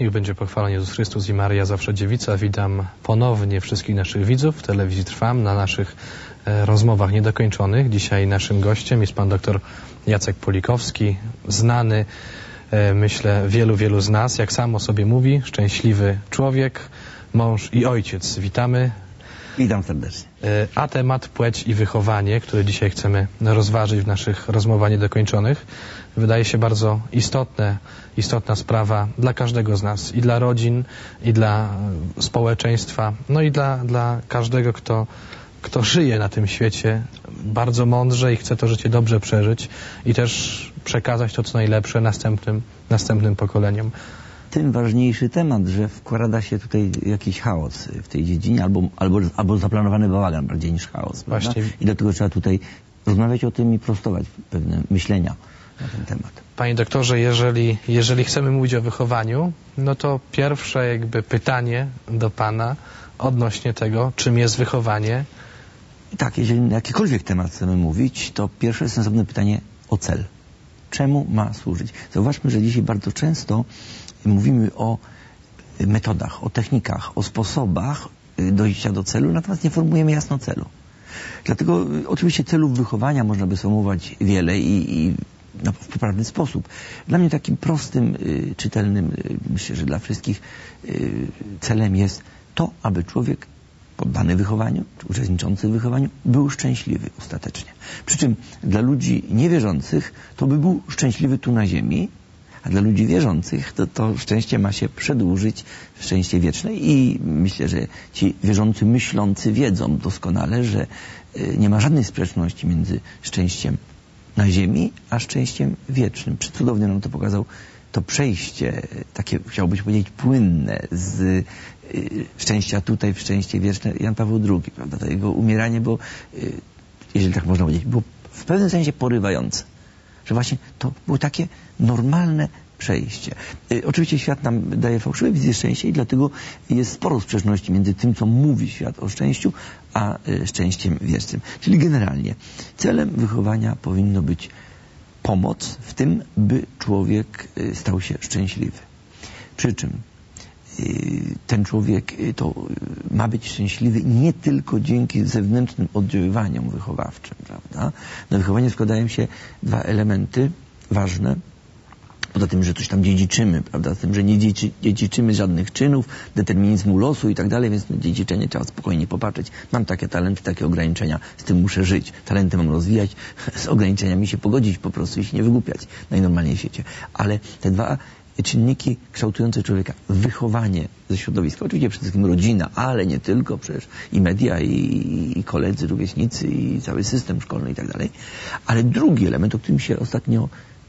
Niech będzie pochwalony Jezus Chrystus i Maryja zawsze dziewica. Witam ponownie wszystkich naszych widzów w telewizji Trwam na naszych rozmowach niedokończonych. Dzisiaj naszym gościem jest pan dr Jacek Polikowski, znany, myślę, wielu z nas, jak sam o sobie mówi, szczęśliwy człowiek, mąż i ojciec. Witamy. Witam serdecznie. A temat płeć i wychowanie, który dzisiaj chcemy rozważyć w naszych rozmowach niedokończonych, wydaje się bardzo istotna sprawa dla każdego z nas, i dla rodzin, i dla społeczeństwa, no i dla każdego, kto żyje na tym świecie bardzo mądrze i chce to życie dobrze przeżyć i też przekazać to, co najlepsze następnym pokoleniom. Tym ważniejszy temat, że wkrada się tutaj jakiś chaos w tej dziedzinie, albo zaplanowany bałagan bardziej niż chaos. Właśnie. I dlatego trzeba tutaj rozmawiać o tym i prostować pewne myślenia na ten temat. Panie doktorze, jeżeli chcemy mówić o wychowaniu, no to pierwsze jakby pytanie do pana odnośnie tego, czym jest wychowanie. Tak, jeżeli na jakikolwiek temat chcemy mówić, to pierwsze sensowne pytanie o cel. Czemu ma służyć? Zauważmy, że dzisiaj bardzo często mówimy o metodach, o technikach, o sposobach dojścia do celu, natomiast nie formujemy jasno celu. Dlatego oczywiście celów wychowania można by sformułować wiele i w poprawny sposób. Dla mnie takim prostym, czytelnym, myślę, że dla wszystkich celem jest to, aby człowiek poddany wychowaniu, czy uczestniczący w wychowaniu, był szczęśliwy ostatecznie. Przy czym dla ludzi niewierzących to by był szczęśliwy tu na ziemi, a dla ludzi wierzących to szczęście ma się przedłużyć w szczęście wieczne i myślę, że ci wierzący, myślący wiedzą doskonale, że nie ma żadnej sprzeczności między szczęściem na ziemi, a szczęściem wiecznym. Przecudownie nam to pokazał to przejście, takie chciałbym powiedzieć płynne z szczęścia tutaj w szczęście wieczne Jan Paweł II, prawda? To jego umieranie było, jeżeli tak można powiedzieć, było w pewnym sensie porywające. Że właśnie to było takie normalne przejście. Oczywiście świat nam daje fałszywe wizje szczęścia i dlatego jest sporo sprzeczności między tym, co mówi świat o szczęściu, a szczęściem wiecznym. Czyli generalnie celem wychowania powinno być pomoc w tym, by człowiek stał się szczęśliwy. Przy czym ten człowiek to ma być szczęśliwy nie tylko dzięki zewnętrznym oddziaływaniom wychowawczym, prawda? Na wychowanie składają się dwa elementy ważne. Poza tym, że coś tam dziedziczymy, prawda? Z tym, że nie dziedziczymy żadnych czynów, determinizmu losu i tak dalej, więc dziedziczenie trzeba spokojnie popatrzeć. Mam takie talenty, takie ograniczenia, z tym muszę żyć. Talenty mam rozwijać, z ograniczeniami się pogodzić po prostu i się nie wygłupiać najnormalniej w świecie. Ale te dwa czynniki kształtujące człowieka, wychowanie ze środowiska, oczywiście przede wszystkim rodzina, ale nie tylko, przecież i media, i koledzy, rówieśnicy, i cały system szkolny i tak dalej. Ale drugi element, o którym się ostatnio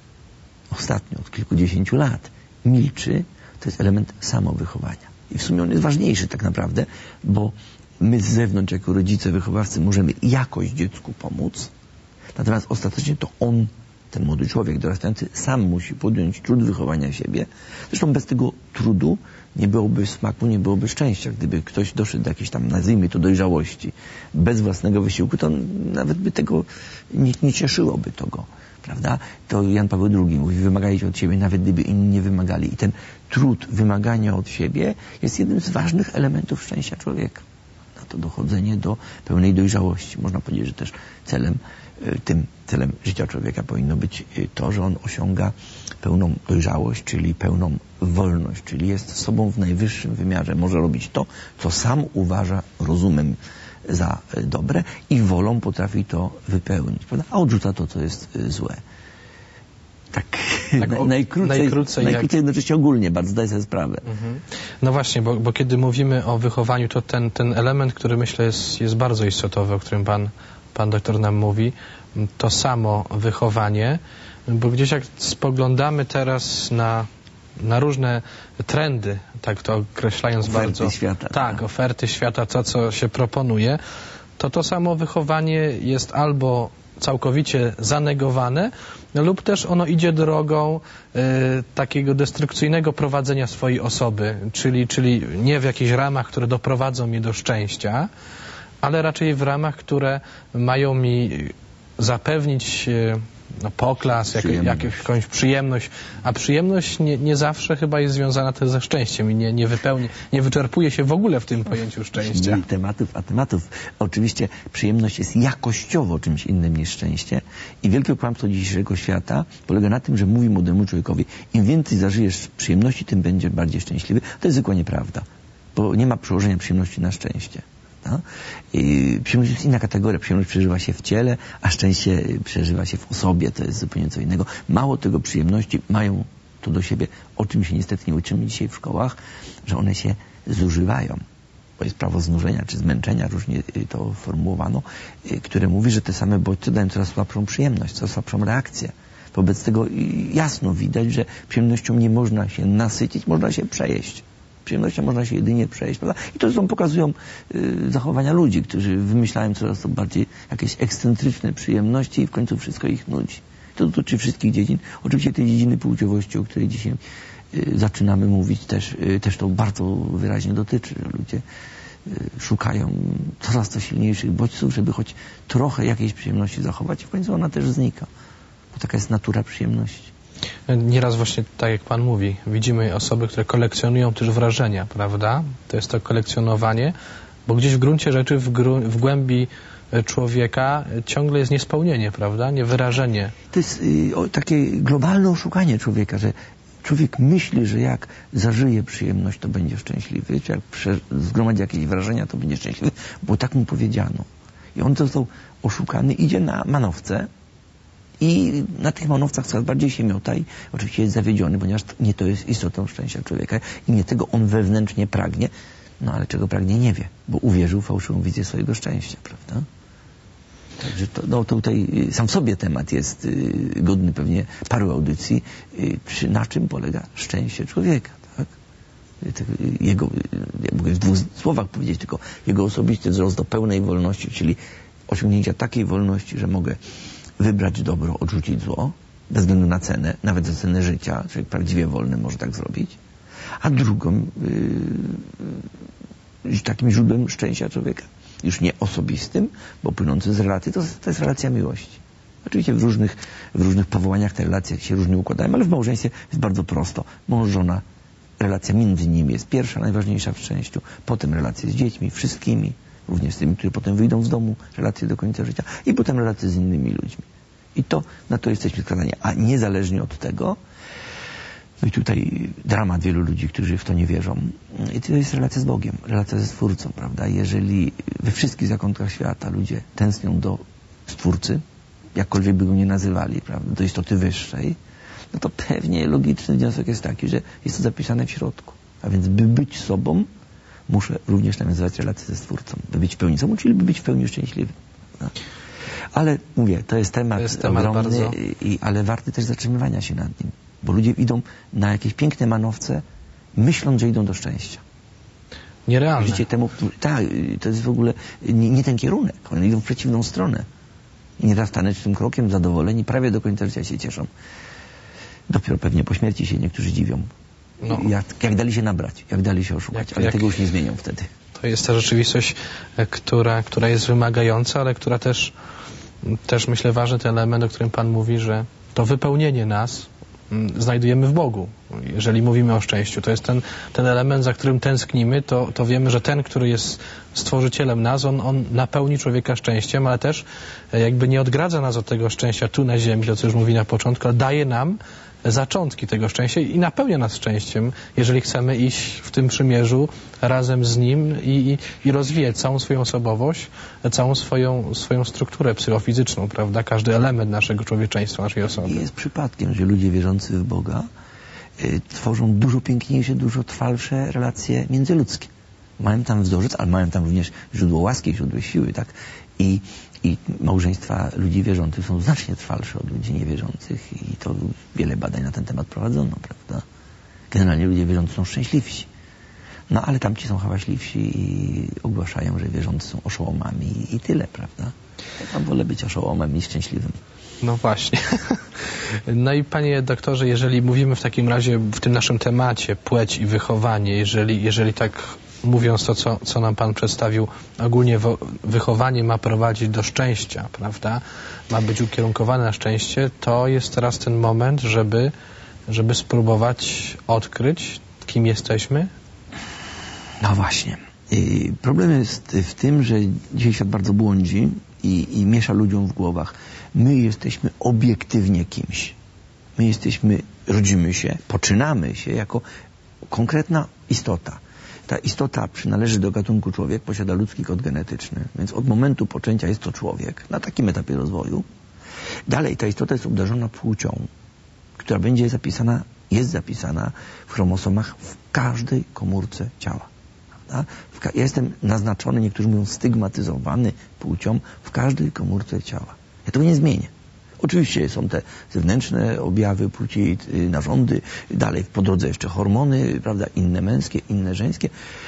od kilkudziesięciu lat milczy, to jest element samowychowania. I w sumie on jest ważniejszy tak naprawdę, bo my z zewnątrz jako rodzice, wychowawcy możemy jakoś dziecku pomóc, natomiast ostatecznie to on, ten młody człowiek dorastający, sam musi podjąć trud wychowania siebie. Zresztą bez tego trudu nie byłoby smaku, nie byłoby szczęścia. Gdyby ktoś doszedł do jakiejś tam, nazwijmy to, dojrzałości bez własnego wysiłku, to nawet by tego nie cieszyłoby to go. Prawda? To Jan Paweł II mówi, wymagajcie od siebie, nawet gdyby inni nie wymagali. I ten trud wymagania od siebie jest jednym z ważnych elementów szczęścia człowieka. Na to dochodzenie do pełnej dojrzałości. Można powiedzieć, że też tym celem życia człowieka powinno być to, że on osiąga pełną dojrzałość, czyli pełną wolność, czyli jest sobą w najwyższym wymiarze. Może robić to, co sam uważa rozumem za dobre i wolą potrafi to wypełnić, prawda? A odrzuca to, co jest złe. Tak najkrócej jednocześnie ogólnie, bardzo zdaję sobie sprawę. No właśnie, bo kiedy mówimy o wychowaniu, to ten element, który myślę jest bardzo istotowy, o którym pan doktor nam mówi, to samo wychowanie, bo gdzieś jak spoglądamy teraz na różne trendy, tak to określając oferty bardzo. Świata, tak, oferty świata, to co się proponuje, to samo wychowanie jest albo całkowicie zanegowane, lub też ono idzie drogą takiego destrukcyjnego prowadzenia swojej osoby, czyli nie w jakichś ramach, które doprowadzą mnie do szczęścia, ale raczej w ramach, które mają mi zapewnić poklask, jakąś przyjemność, a przyjemność nie zawsze chyba jest związana też ze szczęściem i nie wyczerpuje się w ogóle w tym pojęciu szczęścia. Tematów. Oczywiście przyjemność jest jakościowo czymś innym niż szczęście i wielkie kłamstwo dzisiejszego świata polega na tym, że mówi młodemu człowiekowi, im więcej zażyjesz przyjemności, tym będziesz bardziej szczęśliwy. To jest zwykła nieprawda, bo nie ma przełożenia przyjemności na szczęście. No? Przyjemność jest inna kategoria. Przyjemność przeżywa się w ciele, a szczęście przeżywa się w osobie. To jest zupełnie co innego. Mało tego, przyjemności mają to do siebie, o czym się niestety nie uczymy dzisiaj w szkołach, że one się zużywają. Bo jest prawo znużenia czy zmęczenia, różnie to formułowano, które mówi, że te same bodźce dają coraz słabszą przyjemność, coraz słabszą reakcję. Wobec tego jasno widać, że przyjemnością nie można się nasycić, można się przejeść. Przyjemnością można się jedynie przejść, prawda? I to zresztą pokazują zachowania ludzi, którzy wymyślają coraz to bardziej jakieś ekscentryczne przyjemności i w końcu wszystko ich nudzi. To dotyczy wszystkich dziedzin. Oczywiście tej dziedziny płciowości, o której dzisiaj zaczynamy mówić, też to bardzo wyraźnie dotyczy, że ludzie szukają coraz to silniejszych bodźców, żeby choć trochę jakiejś przyjemności zachować i w końcu ona też znika. Bo taka jest natura przyjemności. Nieraz właśnie tak jak Pan mówi, widzimy osoby, które kolekcjonują też wrażenia, prawda? To jest to kolekcjonowanie, bo gdzieś w gruncie rzeczy, w głębi człowieka ciągle jest niespełnienie, prawda? Niewyrażenie. To jest takie globalne oszukanie człowieka, że człowiek myśli, że jak zażyje przyjemność, to będzie szczęśliwy, czy jak zgromadzi jakieś wrażenia, to będzie szczęśliwy, bo tak mu powiedziano. I on został oszukany, idzie na manowce, i na tych manowcach coraz bardziej się miota i oczywiście jest zawiedziony, ponieważ nie to jest istotą szczęścia człowieka i nie tego on wewnętrznie pragnie, no ale czego pragnie nie wie, bo uwierzył w fałszywą wizję swojego szczęścia, prawda? Także to tutaj sam w sobie temat jest godny pewnie paru audycji, na czym polega szczęście człowieka, tak? Jego, ja mogę w dwóch słowach powiedzieć, tylko jego osobisty wzrost do pełnej wolności, czyli osiągnięcia takiej wolności, że mogę wybrać dobro, odrzucić zło, bez względu na cenę, nawet za cenę życia. Człowiek prawdziwie wolny może tak zrobić. A drugą, takim źródłem szczęścia człowieka, już nie osobistym, bo płynący z relacji, to jest relacja miłości. Oczywiście w różnych powołaniach te relacje się różnie układają, ale w małżeństwie jest bardzo prosto. Mąż, żona, relacja między nimi jest pierwsza, najważniejsza w szczęściu. Potem relacje z dziećmi, wszystkimi, również z tymi, którzy potem wyjdą z domu, relacje do końca życia i potem relacje z innymi ludźmi. I na to jesteśmy skazani. A niezależnie od tego, no i tutaj dramat wielu ludzi, którzy w to nie wierzą, i to jest relacja z Bogiem, relacja ze Stwórcą, prawda? Jeżeli we wszystkich zakątkach świata ludzie tęsknią do Stwórcy, jakkolwiek by go nie nazywali, prawda, do istoty wyższej, no to pewnie logiczny wniosek jest taki, że jest to zapisane w środku. A więc by być sobą, muszę również nawiązywać relacje ze Stwórcą. By być w pełni sobą, czyli by być w pełni szczęśliwym. No. Ale mówię, to jest temat ogromny, bardzo... ale warty też zatrzymywania się nad nim. Bo ludzie idą na jakieś piękne manowce, myśląc, że idą do szczęścia. Nierealne. Życie temu, tak, to jest w ogóle nie ten kierunek. One idą w przeciwną stronę. I nieraz tanecznym krokiem, zadowoleni, prawie do końca życia się cieszą. Dopiero pewnie po śmierci się niektórzy dziwią. No. Jak dali się nabrać, jak dali się oszukać, ale tego już nie zmienią wtedy. To jest ta rzeczywistość, która jest wymagająca, ale która też myślę ważny ten element, o którym Pan mówi, że to wypełnienie nas znajdujemy w Bogu. Jeżeli mówimy o szczęściu, to jest ten element, za którym tęsknimy, to wiemy, że ten, który jest stworzycielem nas, on napełni człowieka szczęściem, ale też jakby nie odgradza nas od tego szczęścia tu na ziemi, to co już mówi na początku, ale daje nam zaczątki tego szczęścia i napełnia nas szczęściem, jeżeli chcemy iść w tym przymierzu razem z Nim i rozwijać całą swoją osobowość, całą swoją strukturę psychofizyczną, prawda? Każdy element naszego człowieczeństwa, naszej osoby. Nie jest przypadkiem, że ludzie wierzący w Boga tworzą dużo piękniejsze, dużo trwalsze relacje międzyludzkie. Mają tam wzorzec, ale mają tam również źródło łaski, źródło siły, tak? I małżeństwa ludzi wierzących są znacznie trwalsze od ludzi niewierzących i to wiele badań na ten temat prowadzono, prawda? Generalnie ludzie wierzący są szczęśliwsi. No ale tamci są hałaśliwsi i ogłaszają, że wierzący są oszołomami i tyle, prawda? Ja tam wolę być oszołomem niż szczęśliwym. No właśnie. No i panie doktorze, jeżeli mówimy w takim razie w tym naszym temacie płeć i wychowanie, jeżeli tak mówiąc to, co nam Pan przedstawił, ogólnie wychowanie ma prowadzić do szczęścia, prawda? Ma być ukierunkowane na szczęście, to jest teraz ten moment, żeby spróbować odkryć, kim jesteśmy? No właśnie. Problem jest w tym, że dzisiaj świat bardzo błądzi i miesza ludziom w głowach. My jesteśmy obiektywnie kimś. Rodzimy się, poczynamy się jako konkretna istota. Ta istota przynależy do gatunku człowiek, posiada ludzki kod genetyczny, więc od momentu poczęcia jest to człowiek, na takim etapie rozwoju. Dalej ta istota jest obdarzona płcią, która jest zapisana w chromosomach w każdej komórce ciała. Prawda? Ja jestem naznaczony, niektórzy mówią stygmatyzowany płcią w każdej komórce ciała. Ja tego nie zmienię. Oczywiście są te zewnętrzne objawy płci, narządy, dalej po drodze jeszcze hormony, prawda, inne męskie, inne żeńskie.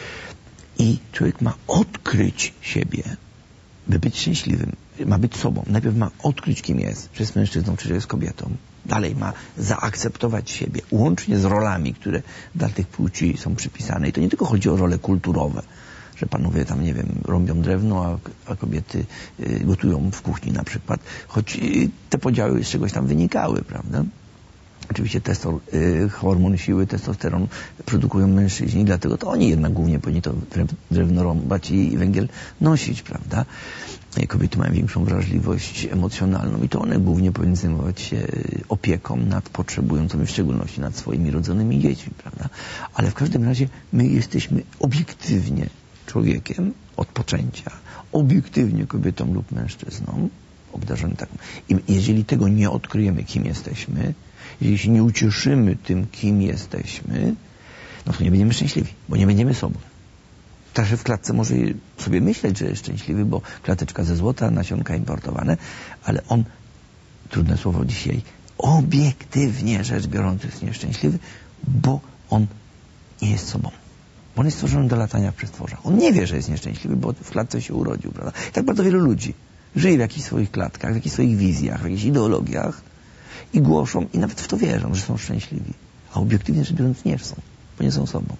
I człowiek ma odkryć siebie, by być szczęśliwym. Ma być sobą. Najpierw ma odkryć, kim jest, czy jest mężczyzną, czy jest kobietą. Dalej ma zaakceptować siebie, łącznie z rolami, które dla tych płci są przypisane. I to nie tylko chodzi o role kulturowe, że panowie tam, nie wiem, rąbią drewno, a kobiety gotują w kuchni na przykład. Choć te podziały z czegoś tam wynikały, prawda? Oczywiście hormon siły, testosteron produkują mężczyźni, dlatego to oni jednak głównie powinni to drewno rąbać i węgiel nosić, prawda? Kobiety mają większą wrażliwość emocjonalną i to one głównie powinny zajmować się opieką nad potrzebującymi, w szczególności nad swoimi rodzonymi dziećmi, prawda? Ale w każdym razie my jesteśmy obiektywnie człowiekiem od poczęcia, obiektywnie kobietą lub mężczyzną, obdarzony taką. I jeżeli tego nie odkryjemy, kim jesteśmy, jeżeli się nie ucieszymy tym, kim jesteśmy, no to nie będziemy szczęśliwi, bo nie będziemy sobą. Starszy w klatce może sobie myśleć, że jest szczęśliwy, bo klateczka ze złota, nasionka importowane, ale on, trudne słowo dzisiaj, obiektywnie rzecz biorąc jest nieszczęśliwy, bo on nie jest sobą. Bo on jest stworzony do latania w przestworzach. On nie wie, że jest nieszczęśliwy, bo w klatce się urodził, prawda? I tak bardzo wielu ludzi żyje w jakichś swoich klatkach, w jakichś swoich wizjach, w jakichś ideologiach i głoszą, i nawet w to wierzą, że są szczęśliwi. A obiektywnie rzecz biorąc nie są, bo nie są sobą.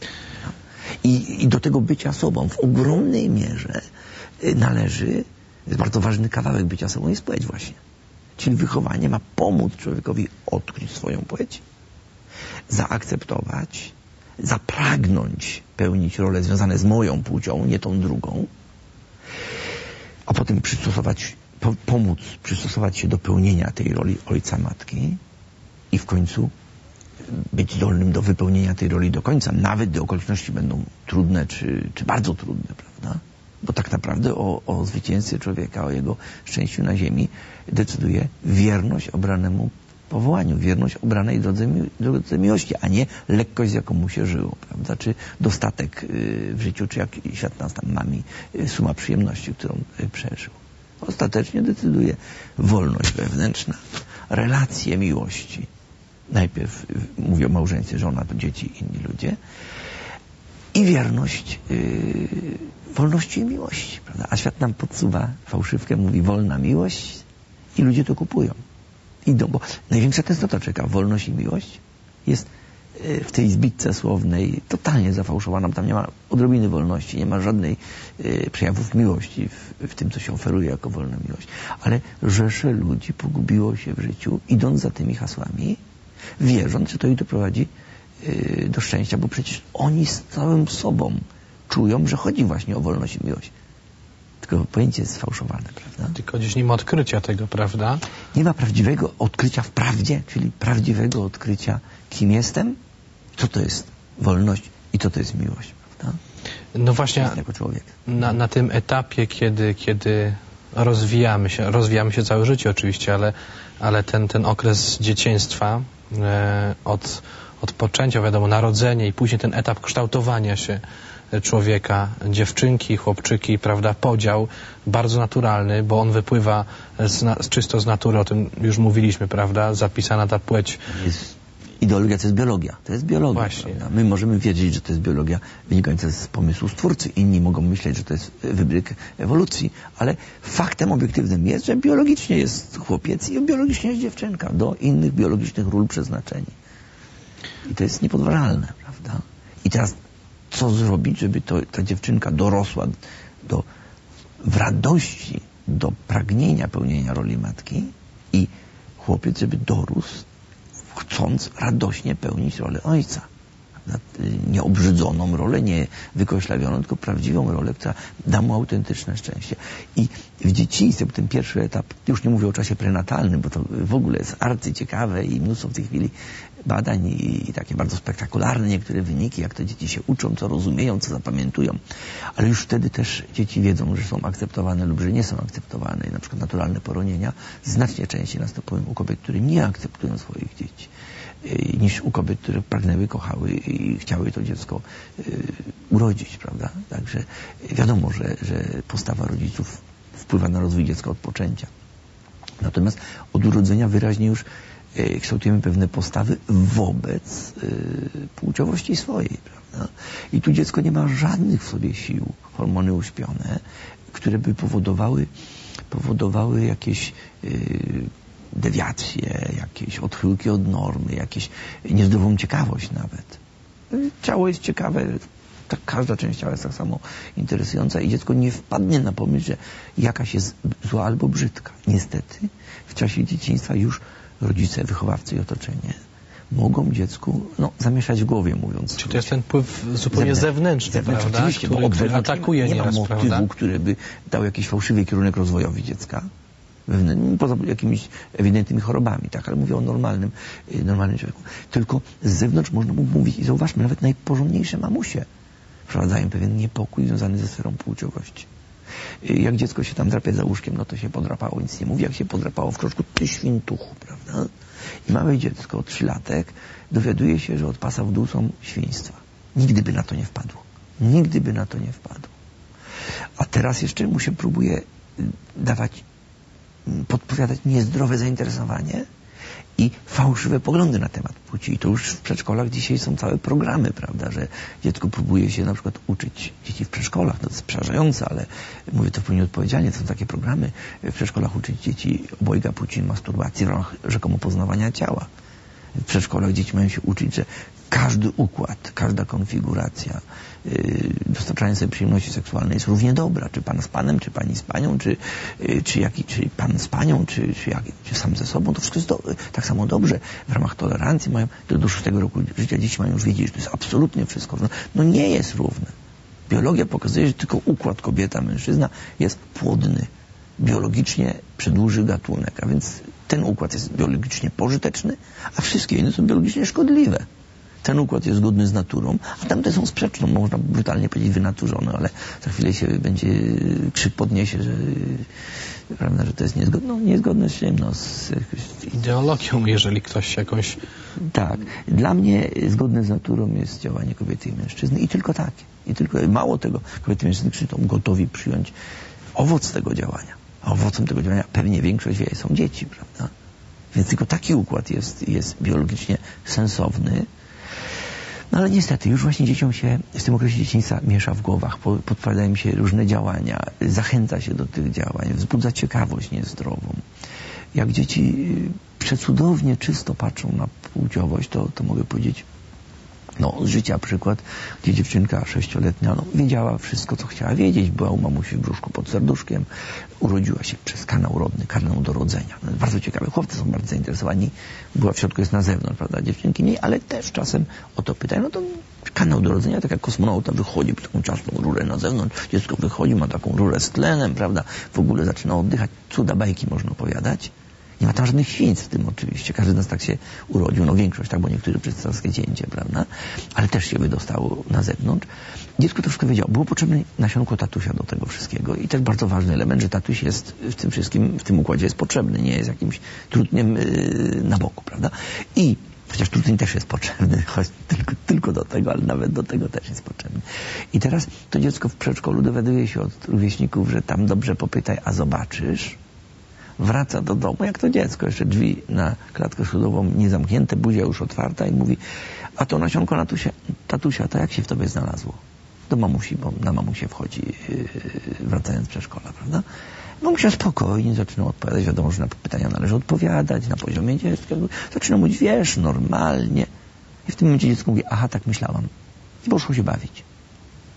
I do tego bycia sobą w ogromnej mierze należy, jest bardzo ważny kawałek bycia sobą, jest płeć właśnie. Czyli wychowanie ma pomóc człowiekowi odkryć swoją płeć, zaakceptować, zapragnąć pełnić role związane z moją płcią, nie tą drugą, a potem pomóc przystosować się do pełnienia tej roli ojca, matki i w końcu być zdolnym do wypełnienia tej roli do końca, nawet gdy okoliczności będą trudne czy bardzo trudne, prawda? Bo tak naprawdę o zwycięstwie człowieka, o jego szczęściu na ziemi decyduje wierność obranemu powołaniu, wierność obranej drodze miłości, a nie lekkość, z jaką mu się żyło, prawda? Czy dostatek w życiu, czy jak świat nas tam mami, suma przyjemności, którą przeżył. Ostatecznie decyduje wolność wewnętrzna, relacje miłości. Najpierw mówię o małżeństwie, żona, dzieci, inni ludzie. I wierność wolności i miłości, prawda? A świat nam podsuwa fałszywkę, mówi wolna miłość i ludzie to kupują. Idą, bo największa tęsknota czeka. Wolność i miłość jest w tej zbitce słownej totalnie zafałszowana, bo tam nie ma odrobiny wolności, nie ma żadnej przejawów miłości w tym, co się oferuje jako wolna miłość. Ale rzesze ludzi pogubiło się w życiu, idąc za tymi hasłami, wierząc, że to ich doprowadzi do szczęścia, bo przecież oni z całym sobą czują, że chodzi właśnie o wolność i miłość. Tylko pojęcie jest sfałszowane, prawda? Tylko gdzieś nie ma odkrycia tego, prawda? Nie ma prawdziwego odkrycia w prawdzie, czyli prawdziwego odkrycia, kim jestem, co to jest wolność i co to jest miłość, prawda? No właśnie, jako człowiek. Na tym etapie, kiedy rozwijamy się całe życie oczywiście, ale ten okres dzieciństwa, od poczęcia, wiadomo, narodzenie i później ten etap kształtowania się człowieka, dziewczynki, chłopczyki, prawda, podział bardzo naturalny, bo on wypływa czysto z natury, o tym już mówiliśmy, prawda, zapisana ta płeć. Ideologia to jest biologia. To jest biologia. Właśnie. Prawda? My możemy wiedzieć, że to jest biologia wynikająca z pomysłu Stwórcy. Inni mogą myśleć, że to jest wybryk ewolucji. Ale faktem obiektywnym jest, że biologicznie jest chłopiec i biologicznie jest dziewczynka. Do innych biologicznych ról przeznaczeni. I to jest niepodważalne, prawda? I teraz co zrobić, żeby ta dziewczynka dorosła w radości do pragnienia pełnienia roli matki i chłopiec, żeby dorósł chcąc radośnie pełnić rolę ojca. Nieobrzydzoną rolę, nie wykoślawioną, tylko prawdziwą rolę, która da mu autentyczne szczęście. I w dzieciństwie, ten pierwszy etap, już nie mówię o czasie prenatalnym, bo to w ogóle jest arcyciekawe i mnóstwo w tej chwili badań i takie bardzo spektakularne niektóre wyniki, jak to dzieci się uczą, co rozumieją, co zapamiętują. Ale już wtedy też dzieci wiedzą, że są akceptowane lub że nie są akceptowane. I na przykład naturalne poronienia znacznie częściej następują u kobiet, które nie akceptują swoich dzieci, niż u kobiet, które pragnęły, kochały i chciały to dziecko urodzić, prawda? Także wiadomo, że postawa rodziców wpływa na rozwój dziecka od poczęcia. Natomiast od urodzenia wyraźnie już kształtujemy pewne postawy wobec płciowości swojej, prawda? I tu dziecko nie ma żadnych w sobie sił, hormony uśpione, które by powodowały jakieś dewiacje, jakieś odchyłki od normy, jakieś niezdrową ciekawość nawet. Ciało jest ciekawe, tak każda część ciała jest tak samo interesująca i dziecko nie wpadnie na pomysł, że jakaś jest zła albo brzydka. Niestety w czasie dzieciństwa już rodzice, wychowawcy i otoczenie mogą dziecku zamieszać w głowie, mówiąc. Czy to jest ten wpływ zupełnie zewnętrzny, prawda? Oczywiście, który atakuje nie nieraz, ma motywu, prawda? który by dał jakiś fałszywy kierunek rozwojowi dziecka. Poza jakimiś ewidentnymi chorobami, tak, ale mówię o normalnym człowieku. Tylko z zewnątrz można mu mówić i zauważmy, nawet najporządniejsze mamusie wprowadzają pewien niepokój związany ze sferą płciowości. Jak dziecko się tam drapie za łóżkiem, to się podrapało, nic nie mówi. Jak się podrapało w krążku, ty świntuchu, prawda? I małe dziecko, 3-latek, dowiaduje się, że od pasa w dół są świństwa. Nigdy by na to nie wpadło. Nigdy by na to nie wpadło. A teraz jeszcze mu się próbuje podpowiadać niezdrowe zainteresowanie i fałszywe poglądy na temat płci. I to już w przedszkolach dzisiaj są całe programy, prawda, że dziecko próbuje się na przykład uczyć, dzieci w przedszkolach, to jest przerażające, ale mówię to w pełni odpowiedzialnie, to są takie programy w przedszkolach uczyć dzieci obojga płci, masturbacji w ramach rzekomo poznawania ciała. W przedszkolach dzieci mają się uczyć, że każdy układ, każda konfiguracja dostarczania sobie przyjemności seksualnej jest równie dobra. Czy pan z panem, czy pani z panią, czy pan z panią, czy sam ze sobą. To wszystko jest tak samo dobrze. W ramach tolerancji mają do 6 roku życia dzieci mają już wiedzieć, że to jest absolutnie wszystko równe. No nie jest równe. Biologia pokazuje, że tylko układ kobieta-mężczyzna jest płodny. Biologicznie przedłuży gatunek, a więc ten układ jest biologicznie pożyteczny, a wszystkie inne są biologicznie szkodliwe. Ten układ jest zgodny z naturą, a tamte są sprzeczne, można brutalnie powiedzieć wynaturzone, ale za chwilę się będzie krzyk podniesie, prawda, że to jest niezgodne z czym? Z ideologią, jeżeli ktoś jakąś... Tak. Dla mnie zgodne z naturą jest działanie kobiety i mężczyzny i tylko takie. I tylko mało tego, kobiety i mężczyzny są gotowi przyjąć owoc tego działania. A owocem tego działania pewnie większość wie, są dzieci, prawda? Więc tylko taki układ jest biologicznie sensowny. No ale niestety, już właśnie dzieciom się w tym okresie dzieciństwa miesza w głowach, podpowiadają im się różne działania, zachęca się do tych działań, wzbudza ciekawość niezdrową. Jak dzieci przecudownie czysto patrzą na płciowość, to mogę powiedzieć, z życia przykład, gdzie dziewczynka 6-letnia wiedziała wszystko, co chciała wiedzieć. Była u mamusi w brzuszku pod serduszkiem, urodziła się przez kanał rodny, kanał do rodzenia. Bardzo ciekawe. Chłopcy są bardzo zainteresowani. Była w środku, jest na zewnątrz, prawda? Dziewczynki mniej, ale też czasem o to pytają. To kanał do rodzenia, tak jak kosmonauta wychodzi przez taką ciasną rurę na zewnątrz. Dziecko wychodzi, ma taką rurę z tlenem, prawda? W ogóle zaczyna oddychać. Cuda bajki można opowiadać. Nie ma tam żadnych świństw w tym oczywiście. Każdy z nas tak się urodził. Większość, tak, bo niektórzy przez cesarstwie cięcie, prawda? Ale też się wydostało na zewnątrz. Dziecko to wszystko wiedziało. Było potrzebne nasionko tatusia do tego wszystkiego. I też bardzo ważny element, że tatuś jest w tym wszystkim, w tym układzie jest potrzebny. Nie jest jakimś trutniem na boku, prawda? I chociaż truteń też jest potrzebny, choć tylko do tego, ale nawet do tego też jest potrzebny. I teraz to dziecko w przedszkolu dowiaduje się od rówieśników, że tam dobrze popytaj, a zobaczysz. Wraca do domu, jak to dziecko, jeszcze drzwi na klatkę schodową niezamknięte, buzia już otwarta i mówi, a to nasionko tatusia, to jak się w tobie znalazło? Do mamusi, bo na mamusię wchodzi, wracając z przedszkola, prawda? Mamusia spokojnie zaczyna odpowiadać, wiadomo, że na pytania należy odpowiadać na poziomie dziecka. Zaczyna mówić, wiesz, normalnie. I w tym momencie dziecko mówi, aha, tak myślałam. I poszło się bawić.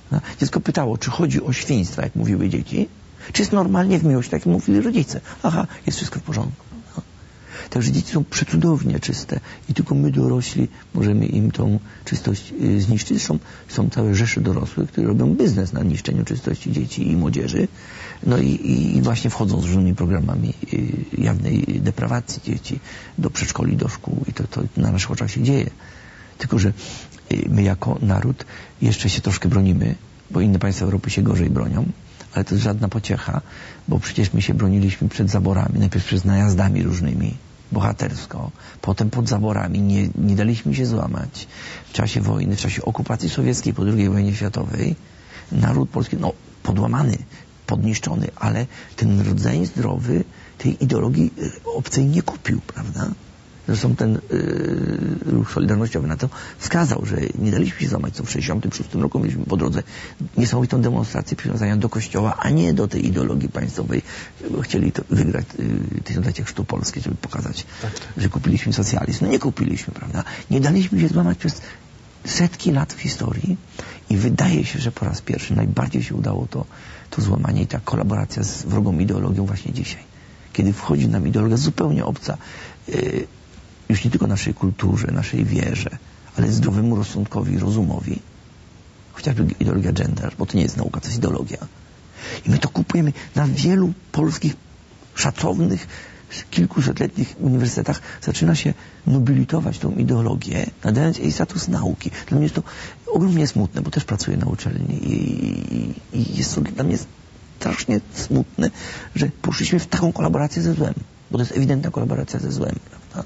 Dziecko pytało, czy chodzi o świństwo, jak mówiły dzieci, czy jest normalnie w miłości, tak jak mówili rodzice. Aha, jest wszystko w porządku. Także dzieci są przecudownie czyste i tylko my dorośli możemy im tą czystość zniszczyć. Zresztą są całe rzesze dorosłych, które robią biznes na niszczeniu czystości dzieci i młodzieży. No i właśnie wchodzą z różnymi programami jawnej deprawacji dzieci do przedszkoli, do szkół i to na naszych oczach się dzieje. Tylko że my jako naród jeszcze się troszkę bronimy, bo inne państwa Europy się gorzej bronią, ale to jest żadna pociecha, bo przecież my się broniliśmy przed zaborami, najpierw przed najazdami różnymi, bohatersko, potem pod zaborami, nie daliśmy się złamać. W czasie wojny, w czasie okupacji sowieckiej po II wojnie światowej naród polski, podłamany, podniszczony, ale ten rodzaj zdrowy tej ideologii obcej nie kupił, prawda? Zresztą ten ruch solidarnościowy na to wskazał, że nie daliśmy się złamać, co w 1966 roku mieliśmy po drodze niesamowitą demonstrację przywiązania do Kościoła, a nie do tej ideologii państwowej. Chcieli to wygrać tysiąclecie chrztu Polski, żeby pokazać, że kupiliśmy socjalizm. Nie kupiliśmy, prawda? Nie daliśmy się złamać przez setki lat w historii i wydaje się, że po raz pierwszy najbardziej się udało to złamanie i ta kolaboracja z wrogą ideologią właśnie dzisiaj. Kiedy wchodzi nam ideologia zupełnie obca, już nie tylko naszej kulturze, naszej wierze, ale zdrowemu rozsądkowi, rozumowi. Chociażby ideologia gender, bo to nie jest nauka, to jest ideologia. I my to kupujemy na wielu polskich, szacownych, kilkusetletnich uniwersytetach. Zaczyna się nobilitować tą ideologię, nadając jej status nauki. Dla mnie jest to ogromnie smutne, bo też pracuję na uczelni i jest to dla mnie strasznie smutne, że poszliśmy w taką kolaborację ze złem. Bo to jest ewidentna kolaboracja ze złem, prawda?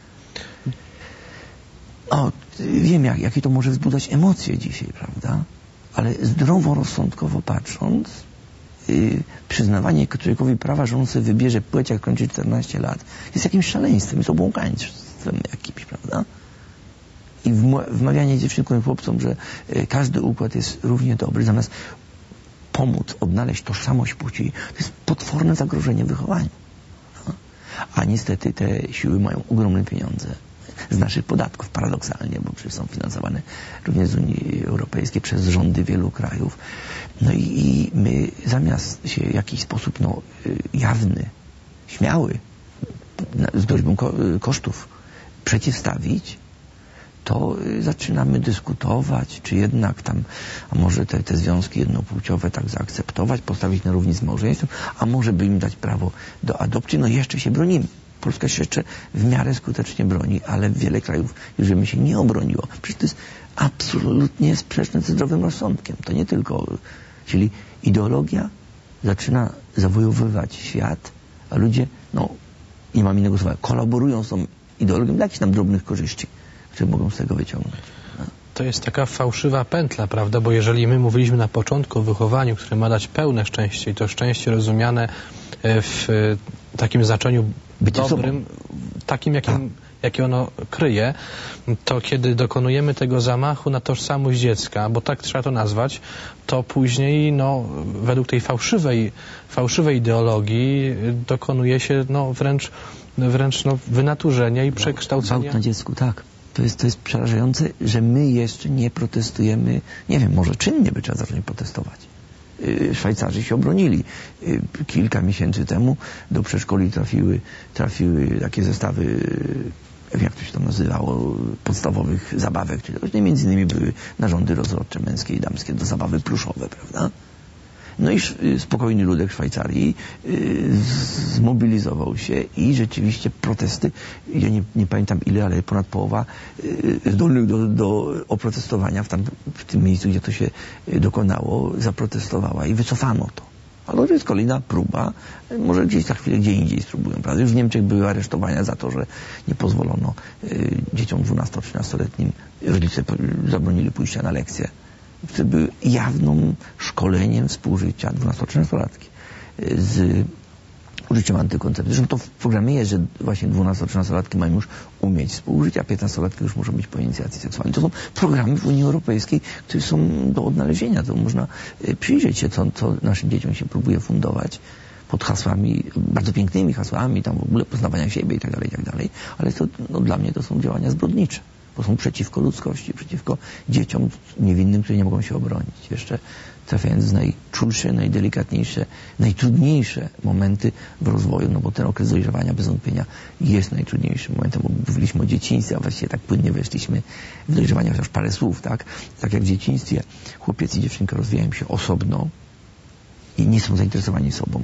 Wiem, jakie to może wzbudzać emocje dzisiaj, prawda? Ale zdroworozsądkowo patrząc, przyznawanie człowiekowi prawa, że on sobie wybierze płeć, jak kończy 14 lat, jest jakimś szaleństwem, jest obłąkaństwem jakimś, prawda? I wmawianie dziewczynkom i chłopcom, że każdy układ jest równie dobry, zamiast pomóc odnaleźć tożsamość płci, to jest potworne zagrożenie wychowaniu. A niestety te siły mają ogromne pieniądze z naszych podatków, paradoksalnie, bo przecież są finansowane również z Unii Europejskiej przez rządy wielu krajów. No i my zamiast się w jakiś sposób jawny, śmiały, z groźbą kosztów przeciwstawić, to zaczynamy dyskutować, czy jednak tam, a może te związki jednopłciowe tak zaakceptować, postawić na równi z małżeństwem, a może by im dać prawo do adopcji. Jeszcze się bronimy. Polska się jeszcze w miarę skutecznie broni, ale wiele krajów już by się nie obroniło. Przecież to jest absolutnie sprzeczne ze zdrowym rozsądkiem. To nie tylko... Czyli ideologia zaczyna zawojowywać świat, a ludzie, nie mam innego słowa, kolaborują z tą ideologią dla jakichś tam drobnych korzyści, które mogą z tego wyciągnąć. To jest taka fałszywa pętla, prawda? Bo jeżeli my mówiliśmy na początku o wychowaniu, które ma dać pełne szczęście i to szczęście rozumiane w takim znaczeniu dobrym, takim jakie ono kryje, to kiedy dokonujemy tego zamachu na tożsamość dziecka, bo tak trzeba to nazwać, to później według tej fałszywej ideologii dokonuje się wręcz wynaturzenia i przekształcenia. Gwałt na dziecku, tak. To jest przerażające, że my jeszcze nie protestujemy, nie wiem, może czynnie by trzeba zacząć protestować. Szwajcarzy się obronili. Kilka miesięcy temu do przedszkoli trafiły takie zestawy, jak to się tam nazywało, podstawowych zabawek, czyli między innymi były narządy rozrodcze, męskie i damskie, do zabawy pluszowe, prawda? No i spokojny ludek Szwajcarii zmobilizował się i rzeczywiście protesty, ja nie pamiętam ile, ale ponad połowa zdolnych do oprotestowania w tym miejscu, gdzie to się dokonało, zaprotestowała i wycofano to. Ale to jest kolejna próba, może gdzieś za chwilę gdzie indziej spróbują, prawda? Już w Niemczech były aresztowania za to, że nie pozwolono dzieciom 12-13-letnim, rodzice zabronili pójścia na lekcje, które były jawnym szkoleniem współżycia 12-13-latki z użyciem antykoncepcji. Zresztą to w programie jest, że właśnie 12-13-latki mają już umieć współżyć, a 15-latki już muszą być po inicjacji seksualnej. To są programy w Unii Europejskiej, które są do odnalezienia. To można przyjrzeć się, co naszym dzieciom się próbuje fundować pod hasłami, bardzo pięknymi hasłami, tam w ogóle poznawania siebie i tak dalej, ale to, dla mnie to są działania zbrodnicze. bo są przeciwko ludzkości, przeciwko dzieciom niewinnym, które nie mogą się obronić. Jeszcze trafiając w najczulsze, najdelikatniejsze, najtrudniejsze momenty w rozwoju, no bo ten okres dojrzewania bez wątpienia jest najtrudniejszym momentem, bo mówiliśmy o dzieciństwie, a właściwie tak płynnie weszliśmy w dojrzewanie, chociaż parę słów, tak? Tak jak w dzieciństwie chłopiec i dziewczynka rozwijają się osobno i nie są zainteresowani sobą.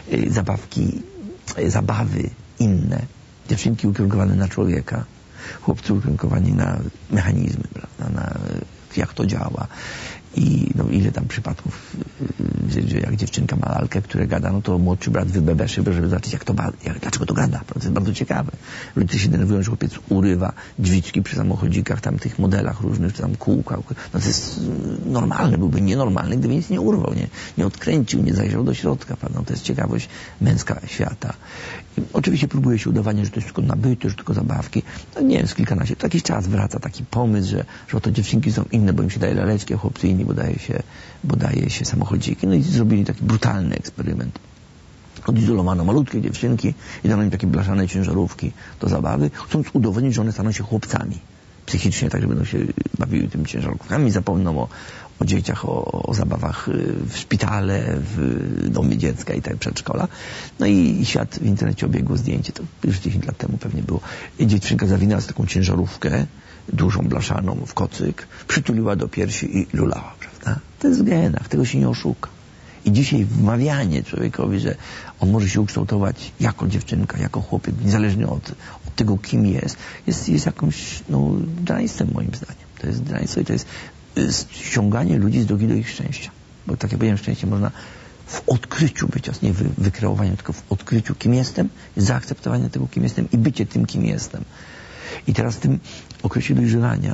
Zabawy inne, dziewczynki ukierunkowane na człowieka, chłopcy ukierunkowani na mechanizmy, prawda? Na jak to działa. I no, ile tam przypadków, że jak dziewczynka ma lalkę, które gada, no to młodszy brat wybebeszy, żeby zobaczyć, dlaczego to gada. To jest bardzo ciekawe. Ludzie się denerwują, że chłopiec urywa drzwiczki przy samochodzikach, tam tych modelach różnych, czy tam kółkach. No to jest normalne, byłby nienormalny, gdyby nic nie urwał, nie odkręcił, nie zajrzał do środka. Prawda? No, to jest ciekawość męska świata. I oczywiście próbuje się udawanie, że to jest tylko nabyte, że tylko zabawki. No nie wiem, z kilkanaście. To jakiś czas wraca taki pomysł, że oto dziewczynki są inne, bo im się daje laleczki, a chłopcy inni, bo daje się samochodziki. No i zrobili taki brutalny eksperyment. Odizolowano malutkie dziewczynki i dano im takie blaszane ciężarówki do zabawy, chcąc udowodnić, że one staną się chłopcami. Psychicznie, tak, że będą się bawiły tymi ciężarówkami. Zapomną o dzieciach, o zabawach w szpitale, w domie dziecka i tak przedszkola. No i świat w internecie obiegło zdjęcie, to już 10 lat temu pewnie było. I dziewczynka zawinęła z taką ciężarówkę, dużą, blaszaną, w kocyk, przytuliła do piersi i lulała, prawda? To jest w genach, tego się nie oszuka. I dzisiaj wmawianie człowiekowi, że on może się ukształtować jako dziewczynka, jako chłopiec, niezależnie od tego, kim jest jakąś, draństwem moim zdaniem. To jest draństwo i to jest ściąganie ludzi z drogi do ich szczęścia. Bo tak jak powiedziałem, szczęście można w odkryciu bycia, nie w wykreowaniu, tylko w odkryciu, kim jestem, zaakceptowanie tego, kim jestem i bycie tym, kim jestem. I teraz w tym okresie dojrzewania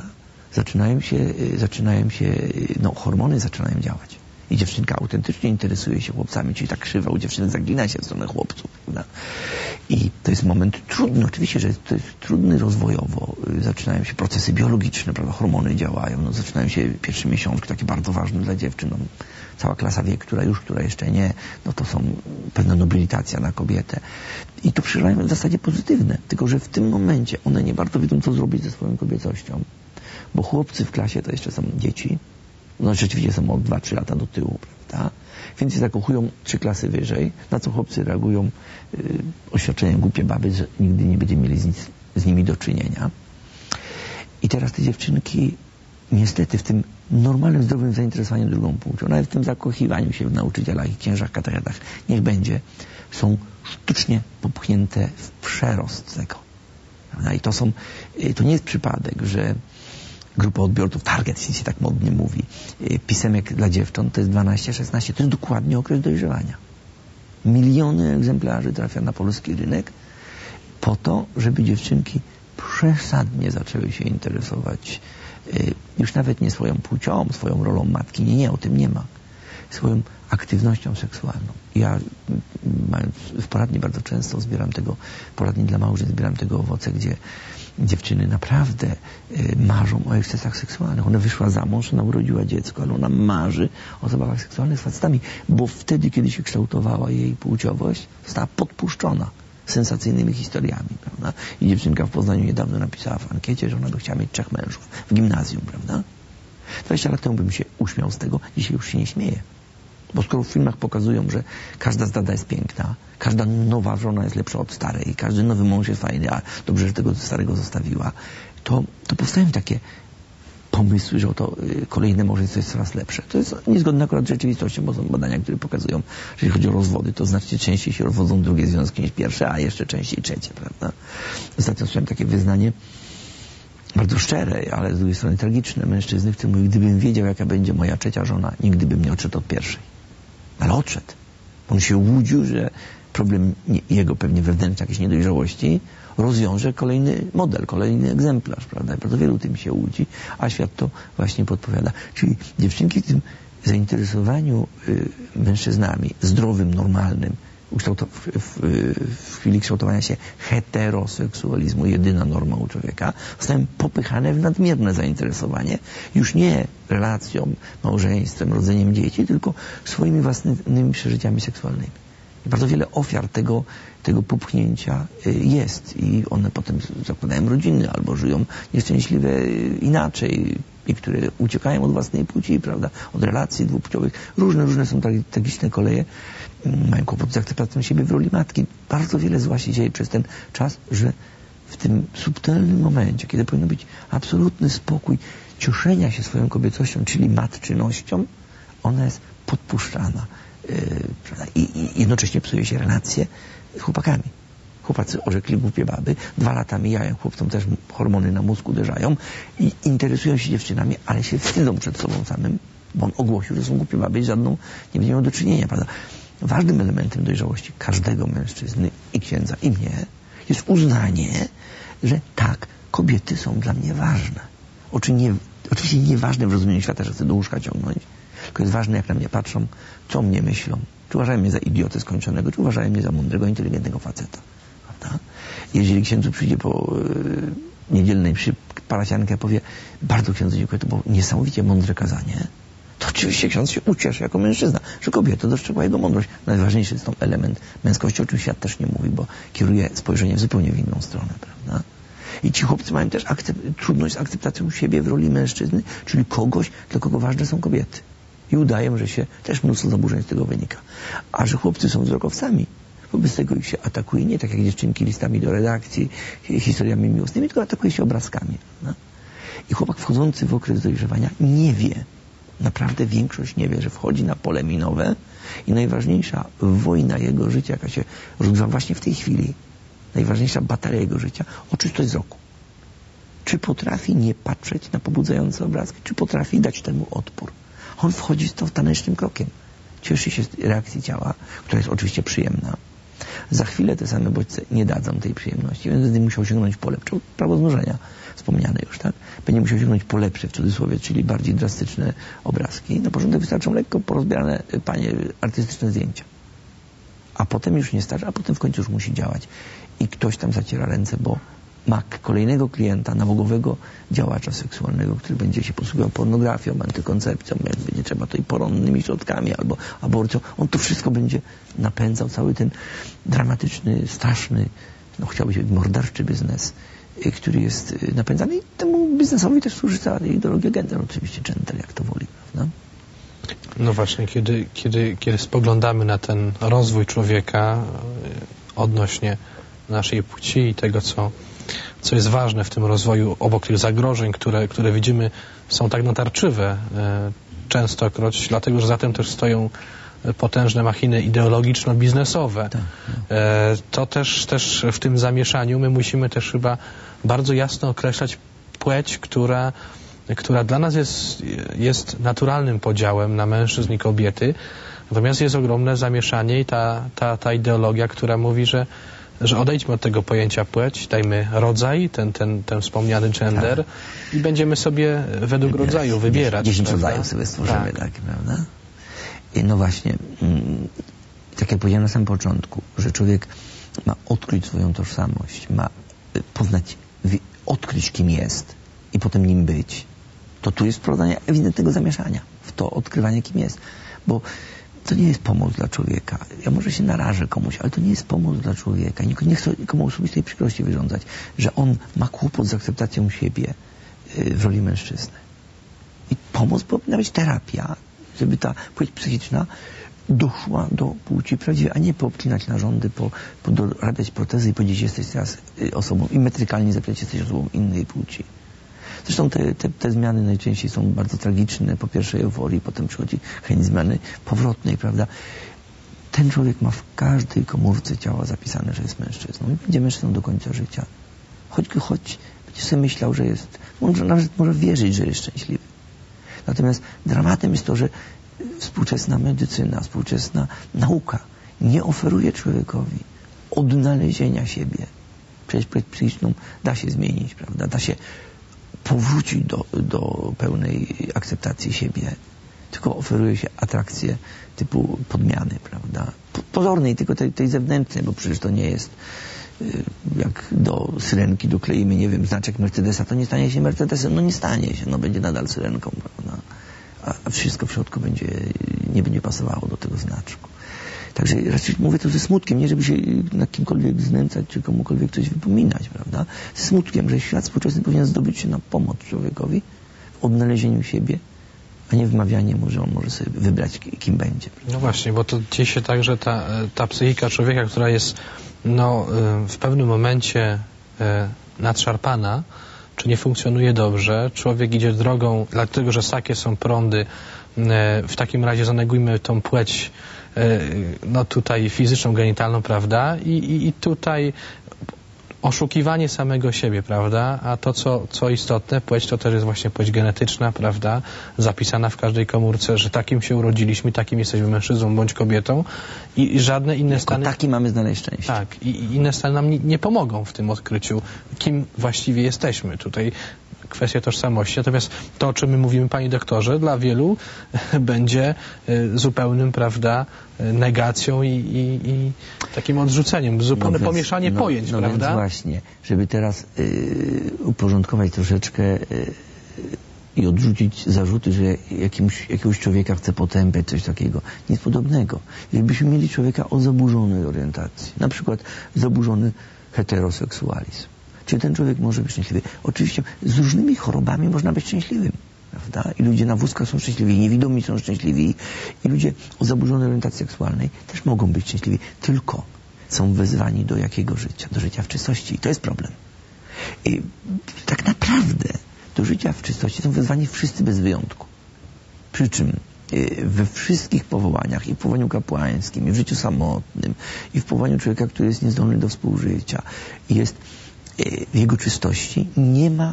zaczynają się hormony zaczynają działać. I dziewczynka autentycznie interesuje się chłopcami, czyli ta krzywa u dziewczyny zagina się w stronę chłopców. Prawda? I to jest moment trudny, oczywiście, że to jest trudny rozwojowo. Zaczynają się procesy biologiczne, prawda? Hormony działają, zaczynają się pierwsze miesiączki, takie bardzo ważne dla dziewczyn. Cała klasa wiek, która jeszcze nie, to są pewna nobilitacja na kobietę. I to przeżywają w zasadzie pozytywne, tylko że w tym momencie one nie bardzo wiedzą, co zrobić ze swoją kobiecością. Bo chłopcy w klasie to jeszcze są dzieci, rzeczywiście są od 2-3 lata do tyłu, prawda? Więc się zakochują 3 klasy wyżej, na co chłopcy reagują oświadczeniem głupie baby, że nigdy nie będziemy mieli z nimi do czynienia. I teraz te dziewczynki niestety w tym normalnym, zdrowym zainteresowaniu drugą płcią, nawet w tym zakochiwaniu się w nauczycielach i księżach, katechetach, niech będzie, są sztucznie popchnięte w przerost tego. Prawda? I to nie jest przypadek, że grupa odbiorców, target się tak modnie mówi, pisemek dla dziewcząt to jest 12-16, to jest dokładnie okres dojrzewania. Miliony egzemplarzy trafia na polski rynek po to, żeby dziewczynki przesadnie zaczęły się interesować już nawet nie swoją płcią, swoją rolą matki, nie, o tym nie ma. Swoją aktywnością seksualną. Ja mając w poradni bardzo często poradni dla małżeństw zbieram tego owoce, gdzie dziewczyny naprawdę marzą o ekscesach seksualnych. Ona wyszła za mąż, ona urodziła dziecko, ale ona marzy o zabawach seksualnych z facetami, bo wtedy, kiedy się kształtowała jej płciowość, została podpuszczona sensacyjnymi historiami, prawda? I dziewczynka w Poznaniu niedawno napisała w ankiecie, że ona by chciała mieć 3 mężów w gimnazjum, prawda? 20 lat temu bym się uśmiał z tego, dzisiaj już się nie śmieję. Bo skoro w filmach pokazują, że każda zdrada jest piękna, każda nowa żona jest lepsza od starej, każdy nowy mąż jest fajny, a dobrze, że tego starego zostawiła, to powstają takie pomysły, że oto kolejne małżeństwo jest coraz lepsze. To jest niezgodne akurat z rzeczywistością, bo są badania, które pokazują, że jeśli chodzi o rozwody, to znacznie częściej się rozwodzą drugie związki niż pierwsze, a jeszcze częściej trzecie, prawda? Ostatnio słyszałem takie wyznanie bardzo szczere, ale z drugiej strony tragiczne mężczyzny, który mówi, gdybym wiedział, jaka będzie moja 3. żona, nigdy bym nie odszedł od pierwszej. Ale odszedł. On się łudził, że problem jego pewnie wewnętrznej jakiejś niedojrzałości rozwiąże kolejny model, kolejny egzemplarz, prawda? I bardzo wielu tym się łudzi, a świat to właśnie podpowiada. Czyli dziewczynki w tym zainteresowaniu mężczyznami, zdrowym, normalnym, w chwili kształtowania się heteroseksualizmu, jedyna norma u człowieka, zostają popychane w nadmierne zainteresowanie, już nie relacją, małżeństwem, rodzeniem dzieci, tylko swoimi własnymi przeżyciami seksualnymi. I bardzo wiele ofiar tego popchnięcia jest i one potem zakładają rodziny albo żyją nieszczęśliwe inaczej i które uciekają od własnej płci, prawda, od relacji dwupłciowych. Różne są tragiczne koleje, mają kłopot z akceptacją siebie w roli matki. Bardzo wiele zła się dzieje przez ten czas, że w tym subtelnym momencie, kiedy powinien być absolutny spokój cieszenia się swoją kobiecością, czyli matczynością, ona jest podpuszczana. I jednocześnie psuje się relacje z chłopakami. Chłopacy orzekli głupie baby, 2 lata mijają, chłopcom też hormony na mózg uderzają i interesują się dziewczynami, ale się wstydzą przed sobą samym, bo on ogłosił, że są głupie baby i żadną nie będzie miał do czynienia, prawda? Ważnym elementem dojrzałości każdego mężczyzny i księdza i mnie jest uznanie, że tak, kobiety są dla mnie ważne. Oczywiście nie ważne w rozumieniu świata, że chcę do łóżka ciągnąć, tylko jest ważne, jak na mnie patrzą, co mnie myślą. Czy uważają mnie za idiotę skończonego, czy uważają mnie za mądrego, inteligentnego faceta. Prawda? Jeżeli księdzu przyjdzie po niedzielnej przy parasiankę, powie, bardzo księdzu dziękuję, to było niesamowicie mądre kazanie, to oczywiście ksiądz się ucieszy jako mężczyzna, że kobieta dostrzegła jego mądrość. Najważniejszy jest ten element męskości, o czym świat też nie mówi, bo kieruje spojrzeniem zupełnie w inną stronę, prawda? I ci chłopcy mają też trudność z akceptacją siebie w roli mężczyzny, czyli kogoś, dla kogo ważne są kobiety. I udają, że się też mnóstwo zaburzeń z tego wynika. A że chłopcy są wzrokowcami, wobec tego ich się atakuje nie tak jak dziewczynki listami do redakcji, historiami miłosnymi, tylko atakuje się obrazkami. No? I chłopak wchodzący w okres dojrzewania nie wie, naprawdę większość nie wie, że wchodzi na pole minowe i najważniejsza wojna jego życia, jaka się rozgrywa właśnie w tej chwili, najważniejsza batalia jego życia, oczystość wzroku. Czy potrafi nie patrzeć na pobudzające obrazki? Czy potrafi dać temu odpór? On wchodzi z to tanecznym krokiem. Cieszy się z reakcji ciała, która jest oczywiście przyjemna. Za chwilę te same bodźce nie dadzą tej przyjemności, więc będzie musiał sięgnąć po lepsze, prawo znużenia, wspomniane już, tak? Będzie musiał sięgnąć po lepsze, w cudzysłowie, czyli bardziej drastyczne obrazki. Na początek wystarczą lekko porozbierane panie artystyczne zdjęcia. A potem już nie starczy, a potem w końcu już musi działać. I ktoś tam zaciera ręce, bo ma kolejnego klienta, nałogowego działacza seksualnego, który będzie się posługiwał pornografią, antykoncepcją, jak będzie trzeba, to i poronnymi środkami albo aborcją. On to wszystko będzie napędzał, cały ten dramatyczny, straszny, chciałby się morderczy biznes, który jest napędzany i temu biznesowi też służy cała ideologia gender, oczywiście gender, jak to woli, prawda? No właśnie, kiedy spoglądamy na ten rozwój człowieka odnośnie naszej płci i tego, co jest ważne w tym rozwoju, obok tych zagrożeń, które widzimy, są tak natarczywe częstokroć, dlatego że za tym też stoją potężne machiny ideologiczno-biznesowe. To też w tym zamieszaniu my musimy też chyba bardzo jasno określać płeć, która dla nas jest naturalnym podziałem na mężczyzn i kobiety, natomiast jest ogromne zamieszanie i ta ideologia, która mówi, że odejdźmy od tego pojęcia płeć, dajmy rodzaj, ten wspomniany gender i będziemy sobie według rodzaju wybierać. 10 rodzajów sobie stworzymy, tak, prawda? I no właśnie, tak jak powiedziałem na samym początku, że człowiek ma odkryć swoją tożsamość, ma poznać, odkryć kim jest i potem nim być, to tu jest wprowadzenie ewidentnego zamieszania w to odkrywanie kim jest, bo to nie jest pomoc dla człowieka. Ja może się narażę komuś, ale to nie jest pomoc dla człowieka. Nie chcę nikomu osobistej przykrości wyrządzać, że on ma kłopot z akceptacją siebie w roli mężczyzny. I pomoc powinna być terapia, żeby ta płeć psychiczna doszła do płci prawdziwej, a nie poobcinać narządy, dorabiać protezy i powiedzieć, jesteś teraz osobą i metrykalnie zapisać, jesteś osobą innej płci. Zresztą te zmiany najczęściej są bardzo tragiczne. Po pierwszej euforii, potem przychodzi chęć zmiany powrotnej, prawda? Ten człowiek ma w każdej komórce ciała zapisane, że jest mężczyzną. I będzie mężczyzną do końca życia. Choć będzie sobie myślał, że jest, nawet może wierzyć, że jest szczęśliwy. Natomiast dramatem jest to, że współczesna medycyna, współczesna nauka nie oferuje człowiekowi odnalezienia siebie. Przecież płeć psychiczną da się zmienić, prawda? Da się powrócić do pełnej akceptacji siebie. Tylko oferuje się atrakcje typu podmiany, prawda? Pozornej, tylko tej zewnętrznej, bo przecież to nie jest jak do syrenki dokleimy, nie wiem, znaczek Mercedesa, to nie stanie się Mercedesem, no nie stanie się, no będzie nadal syrenką, prawda? A wszystko w środku nie będzie pasowało do tego znaczku. Także raczej mówię to ze smutkiem, nie żeby się na kimkolwiek znęcać, czy komukolwiek coś wypominać, prawda? Ze smutkiem, że świat współczesny powinien zdobyć się na pomoc człowiekowi w odnalezieniu siebie, a nie wmawianie mu, że on może sobie wybrać, kim będzie. Prawda? No właśnie, bo to dzieje się tak, że ta psychika człowieka, która jest w pewnym momencie nadszarpana, czy nie funkcjonuje dobrze, człowiek idzie drogą, dlatego że takie są prądy, w takim razie zanegujmy tą płeć, tutaj fizyczną, genitalną, prawda? I tutaj oszukiwanie samego siebie, prawda? A to, co istotne, płeć to też jest właśnie płeć genetyczna, prawda? Zapisana w każdej komórce, że takim się urodziliśmy, takim jesteśmy mężczyzną bądź kobietą i żadne inne stany... Taki mamy znaleźć szczęście. Tak. I inne stany nam nie pomogą w tym odkryciu, kim właściwie jesteśmy. Tutaj kwestia tożsamości. Natomiast to, o czym my mówimy, panie doktorze, dla wielu będzie zupełnym, prawda, negacją i takim odrzuceniem, zupełne pomieszanie pojęć, prawda? Więc właśnie, żeby teraz uporządkować troszeczkę i odrzucić zarzuty, że jakiegoś człowieka chce potępiać, coś takiego. Nic podobnego. Gdybyśmy mieli człowieka o zaburzonej orientacji, na przykład zaburzony heteroseksualizm, czy ten człowiek może być szczęśliwy? Oczywiście z różnymi chorobami można być szczęśliwym, prawda? I ludzie na wózkach są szczęśliwi, i niewidomi są szczęśliwi, i ludzie o zaburzonej orientacji seksualnej też mogą być szczęśliwi, tylko są wezwani do jakiego życia? Do życia w czystości. I to jest problem. I tak naprawdę do życia w czystości są wezwani wszyscy bez wyjątku. Przy czym we wszystkich powołaniach, i w powołaniu kapłańskim, i w życiu samotnym, i w powołaniu człowieka, który jest niezdolny do współżycia, jest w jego czystości nie ma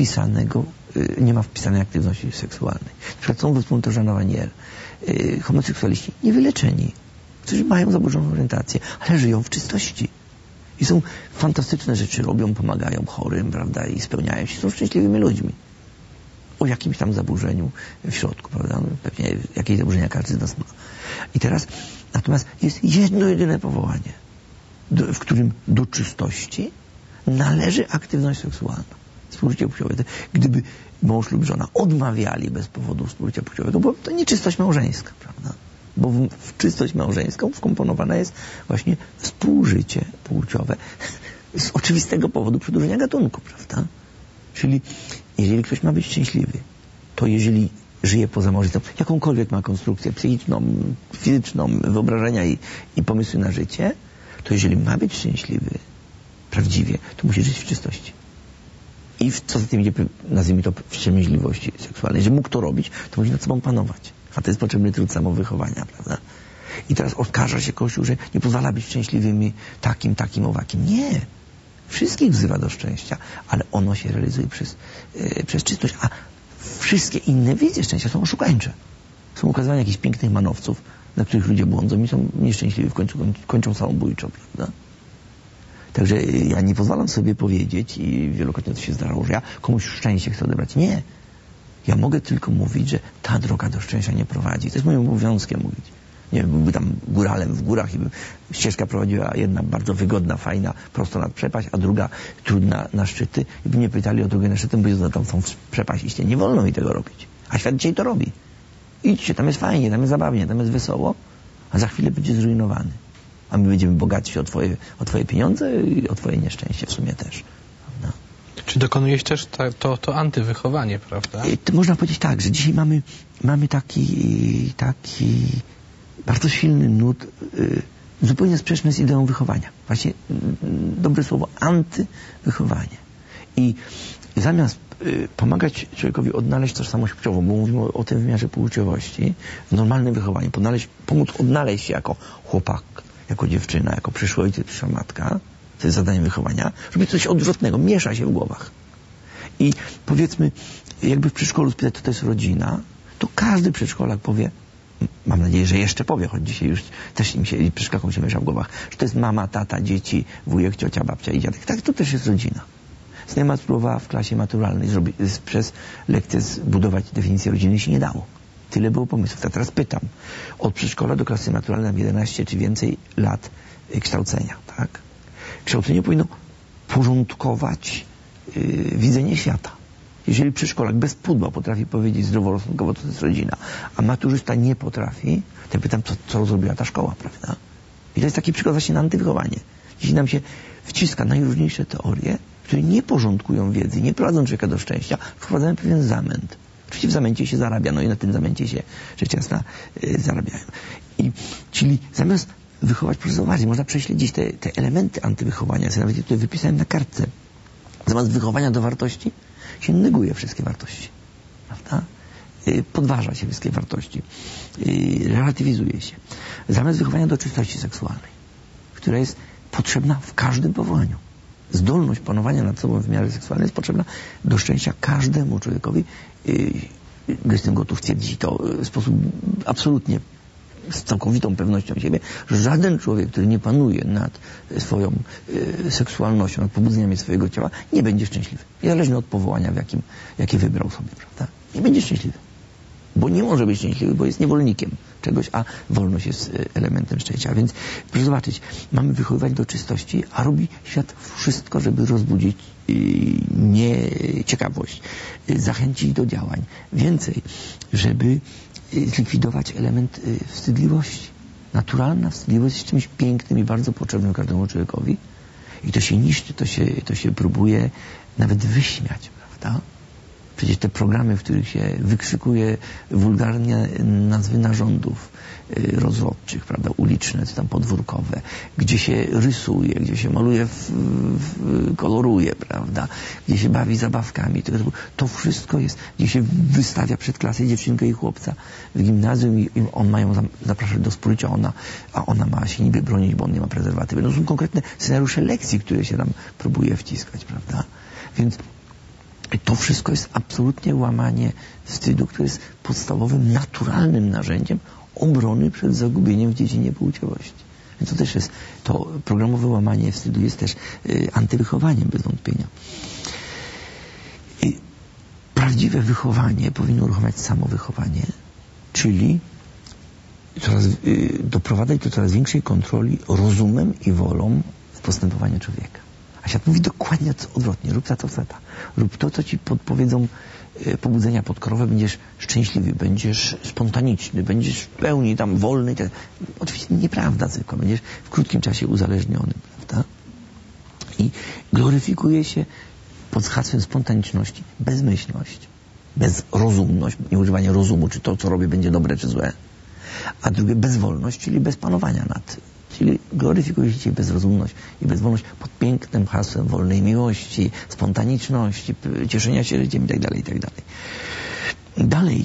wpisanej aktywności seksualnej. Na przykład są wspólnoty Jeana Vanier, homoseksualiści niewyleczeni, którzy mają zaburzoną orientację, ale żyją w czystości. I są fantastyczne rzeczy robią, pomagają chorym, prawda, i spełniają się, są szczęśliwymi ludźmi. O jakimś tam zaburzeniu w środku, prawda? Pewnie jakieś zaburzenia każdy z nas ma. I teraz, natomiast jest jedno jedyne powołanie, w którym do czystości należy aktywność seksualna. Współżycie płciowe. Gdyby mąż lub żona odmawiali bez powodu współżycia płciowego, bo to nieczystość małżeńska, prawda? Bo w czystość małżeńską wkomponowane jest właśnie współżycie płciowe z oczywistego powodu przedłużenia gatunku, prawda? Czyli jeżeli ktoś ma być szczęśliwy, to jeżeli żyje poza małżeństwem, jakąkolwiek ma konstrukcję psychiczną, fizyczną, wyobrażenia i pomysły na życie, to jeżeli ma być szczęśliwy prawdziwie, to musi żyć w czystości. I co za tym idzie, nazwijmy to, wściemięźliwości seksualnej. Że mógł to robić, to musi nad sobą panować. A to jest potrzebny trud samowychowania, prawda? I teraz oskarża się Kościół, że nie pozwala być szczęśliwymi takim, owakim. Nie. Wszystkich wzywa do szczęścia, ale ono się realizuje przez czystość. A wszystkie inne wizje szczęścia są oszukańcze. Są ukazywania jakichś pięknych manowców, na których ludzie błądzą i są nieszczęśliwi, w końcu kończą samobójczo, prawda? Także ja nie pozwalam sobie powiedzieć, i wielokrotnie to się zdarzało, że ja komuś szczęście chcę odebrać. Nie. Ja mogę tylko mówić, że ta droga do szczęścia nie prowadzi. To jest moim obowiązkiem mówić. Nie wiem, byłby tam góralem w górach i ścieżka prowadziła jedna bardzo wygodna, fajna, prosto nad przepaść, a druga trudna na szczyty. I by mnie pytali o drogę na szczyty, bo tam są przepaść. Iście, nie wolno mi tego robić. A świat dzisiaj to robi. Idźcie, tam jest fajnie, tam jest zabawnie, tam jest wesoło, a za chwilę będzie zrujnowany. A my będziemy bogatsi o twoje pieniądze i o twoje nieszczęście w sumie też. Prawda? Czy dokonujesz też to antywychowanie, prawda? Można powiedzieć tak, że dzisiaj mamy taki bardzo silny nurt, zupełnie sprzeczny z ideą wychowania. Właśnie dobre słowo, antywychowanie. I zamiast pomagać człowiekowi odnaleźć tożsamość płciową, bo mówimy o tym wymiarze płciowości, w normalnym wychowaniu, pomóc odnaleźć się jako chłopak, jako dziewczyna, jako przyszły ojciec, przyszła matka, to jest zadanie wychowania, robić coś odwrotnego, miesza się w głowach. I powiedzmy, jakby w przedszkolu spytać, co to jest rodzina, to każdy przedszkolak powie, mam nadzieję, że jeszcze powie, choć dzisiaj już też przedszkolakom się miesza w głowach, że to jest mama, tata, dzieci, wujek, ciocia, babcia i dziadek. Tak, to też jest rodzina. Znajoma spróbowała w klasie maturalnej przez lekcję zbudować definicję rodziny i się nie dało. Tyle było pomysłów. A teraz pytam, od przedszkola do klasy maturalnej mam 11 czy więcej lat kształcenia, tak? Kształcenie powinno porządkować widzenie świata. Jeżeli przedszkolak bez pudła potrafi powiedzieć zdroworozsądkowo, to jest rodzina, a maturzysta nie potrafi, to ja pytam, co zrobiła ta szkoła, prawda? I to jest taki przykład właśnie na antywychowanie. Jeśli nam się wciska najróżniejsze teorie, które nie porządkują wiedzy, nie prowadzą człowieka do szczęścia, wprowadzamy pewien zamęt. Oczywiście w zamęcie się zarabia, no i na tym zamęcie się rzecz jasna zarabiają. Czyli zamiast wychować, proszę zauważyć, można prześledzić te elementy antywychowania. Ja sobie nawet je tutaj wypisałem na kartce. Zamiast wychowania do wartości się neguje wszystkie wartości. Prawda? Podważa się wszystkie wartości. Relatywizuje się. Zamiast wychowania do czystości seksualnej, która jest potrzebna w każdym powołaniu. Zdolność panowania nad sobą w wymiarze seksualnym jest potrzebna do szczęścia każdemu człowiekowi. Jestem gotów stwierdzić to w sposób absolutnie z całkowitą pewnością siebie, że żaden człowiek, który nie panuje nad swoją seksualnością, nad pobudzeniami swojego ciała, nie będzie szczęśliwy. Niezależnie od powołania, jakie wybrał sobie, prawda? Nie będzie szczęśliwy. Bo nie może być szczęśliwy, bo jest niewolnikiem czegoś, a wolność jest elementem szczęścia. Więc proszę zobaczyć, mamy wychowywać do czystości, a robi świat wszystko, żeby rozbudzić ciekawość, zachęcić do działań. Więcej, żeby zlikwidować element wstydliwości. Naturalna wstydliwość jest czymś pięknym i bardzo potrzebnym każdemu człowiekowi. I to się niszczy, to się próbuje nawet wyśmiać, prawda? Przecież te programy, w których się wykrzykuje wulgarnie nazwy narządów rozrodczych, prawda, uliczne, czy tam podwórkowe, gdzie się rysuje, gdzie się maluje, koloruje, prawda, gdzie się bawi zabawkami, to wszystko jest, gdzie się wystawia przed klasę dziewczynkę i chłopca w gimnazjum i on mają zapraszać do spożycia, a ona ma się niby bronić, bo on nie ma prezerwatywy. No są konkretne scenariusze lekcji, które się tam próbuje wciskać, prawda? Więc to wszystko jest absolutnie łamanie wstydu, które jest podstawowym, naturalnym narzędziem obrony przed zagubieniem w dziedzinie płciowości. Więc to też jest, to programowe łamanie wstydu jest też antywychowaniem bez wątpienia. Prawdziwe wychowanie powinno uruchamiać samowychowanie, czyli doprowadzać do coraz większej kontroli rozumem i wolą w postępowaniu człowieka. A świat mówi dokładnie odwrotnie. Rób to, rób to, co ci podpowiedzą pobudzenia podkorowe. Będziesz szczęśliwy, będziesz spontaniczny, będziesz w pełni tam wolny. Oczywiście nieprawda zwykła. Będziesz w krótkim czasie uzależniony, prawda? I gloryfikuje się pod hasłem spontaniczności bezmyślność, bezrozumność, nieużywanie rozumu, czy to, co robię, będzie dobre, czy złe. A drugie bezwolność, czyli bez panowania nad. Czyli gloryfikuje się bezrozumność i bezwolność pod pięknym hasłem wolnej miłości, spontaniczności, cieszenia się życiem itd., itd. Dalej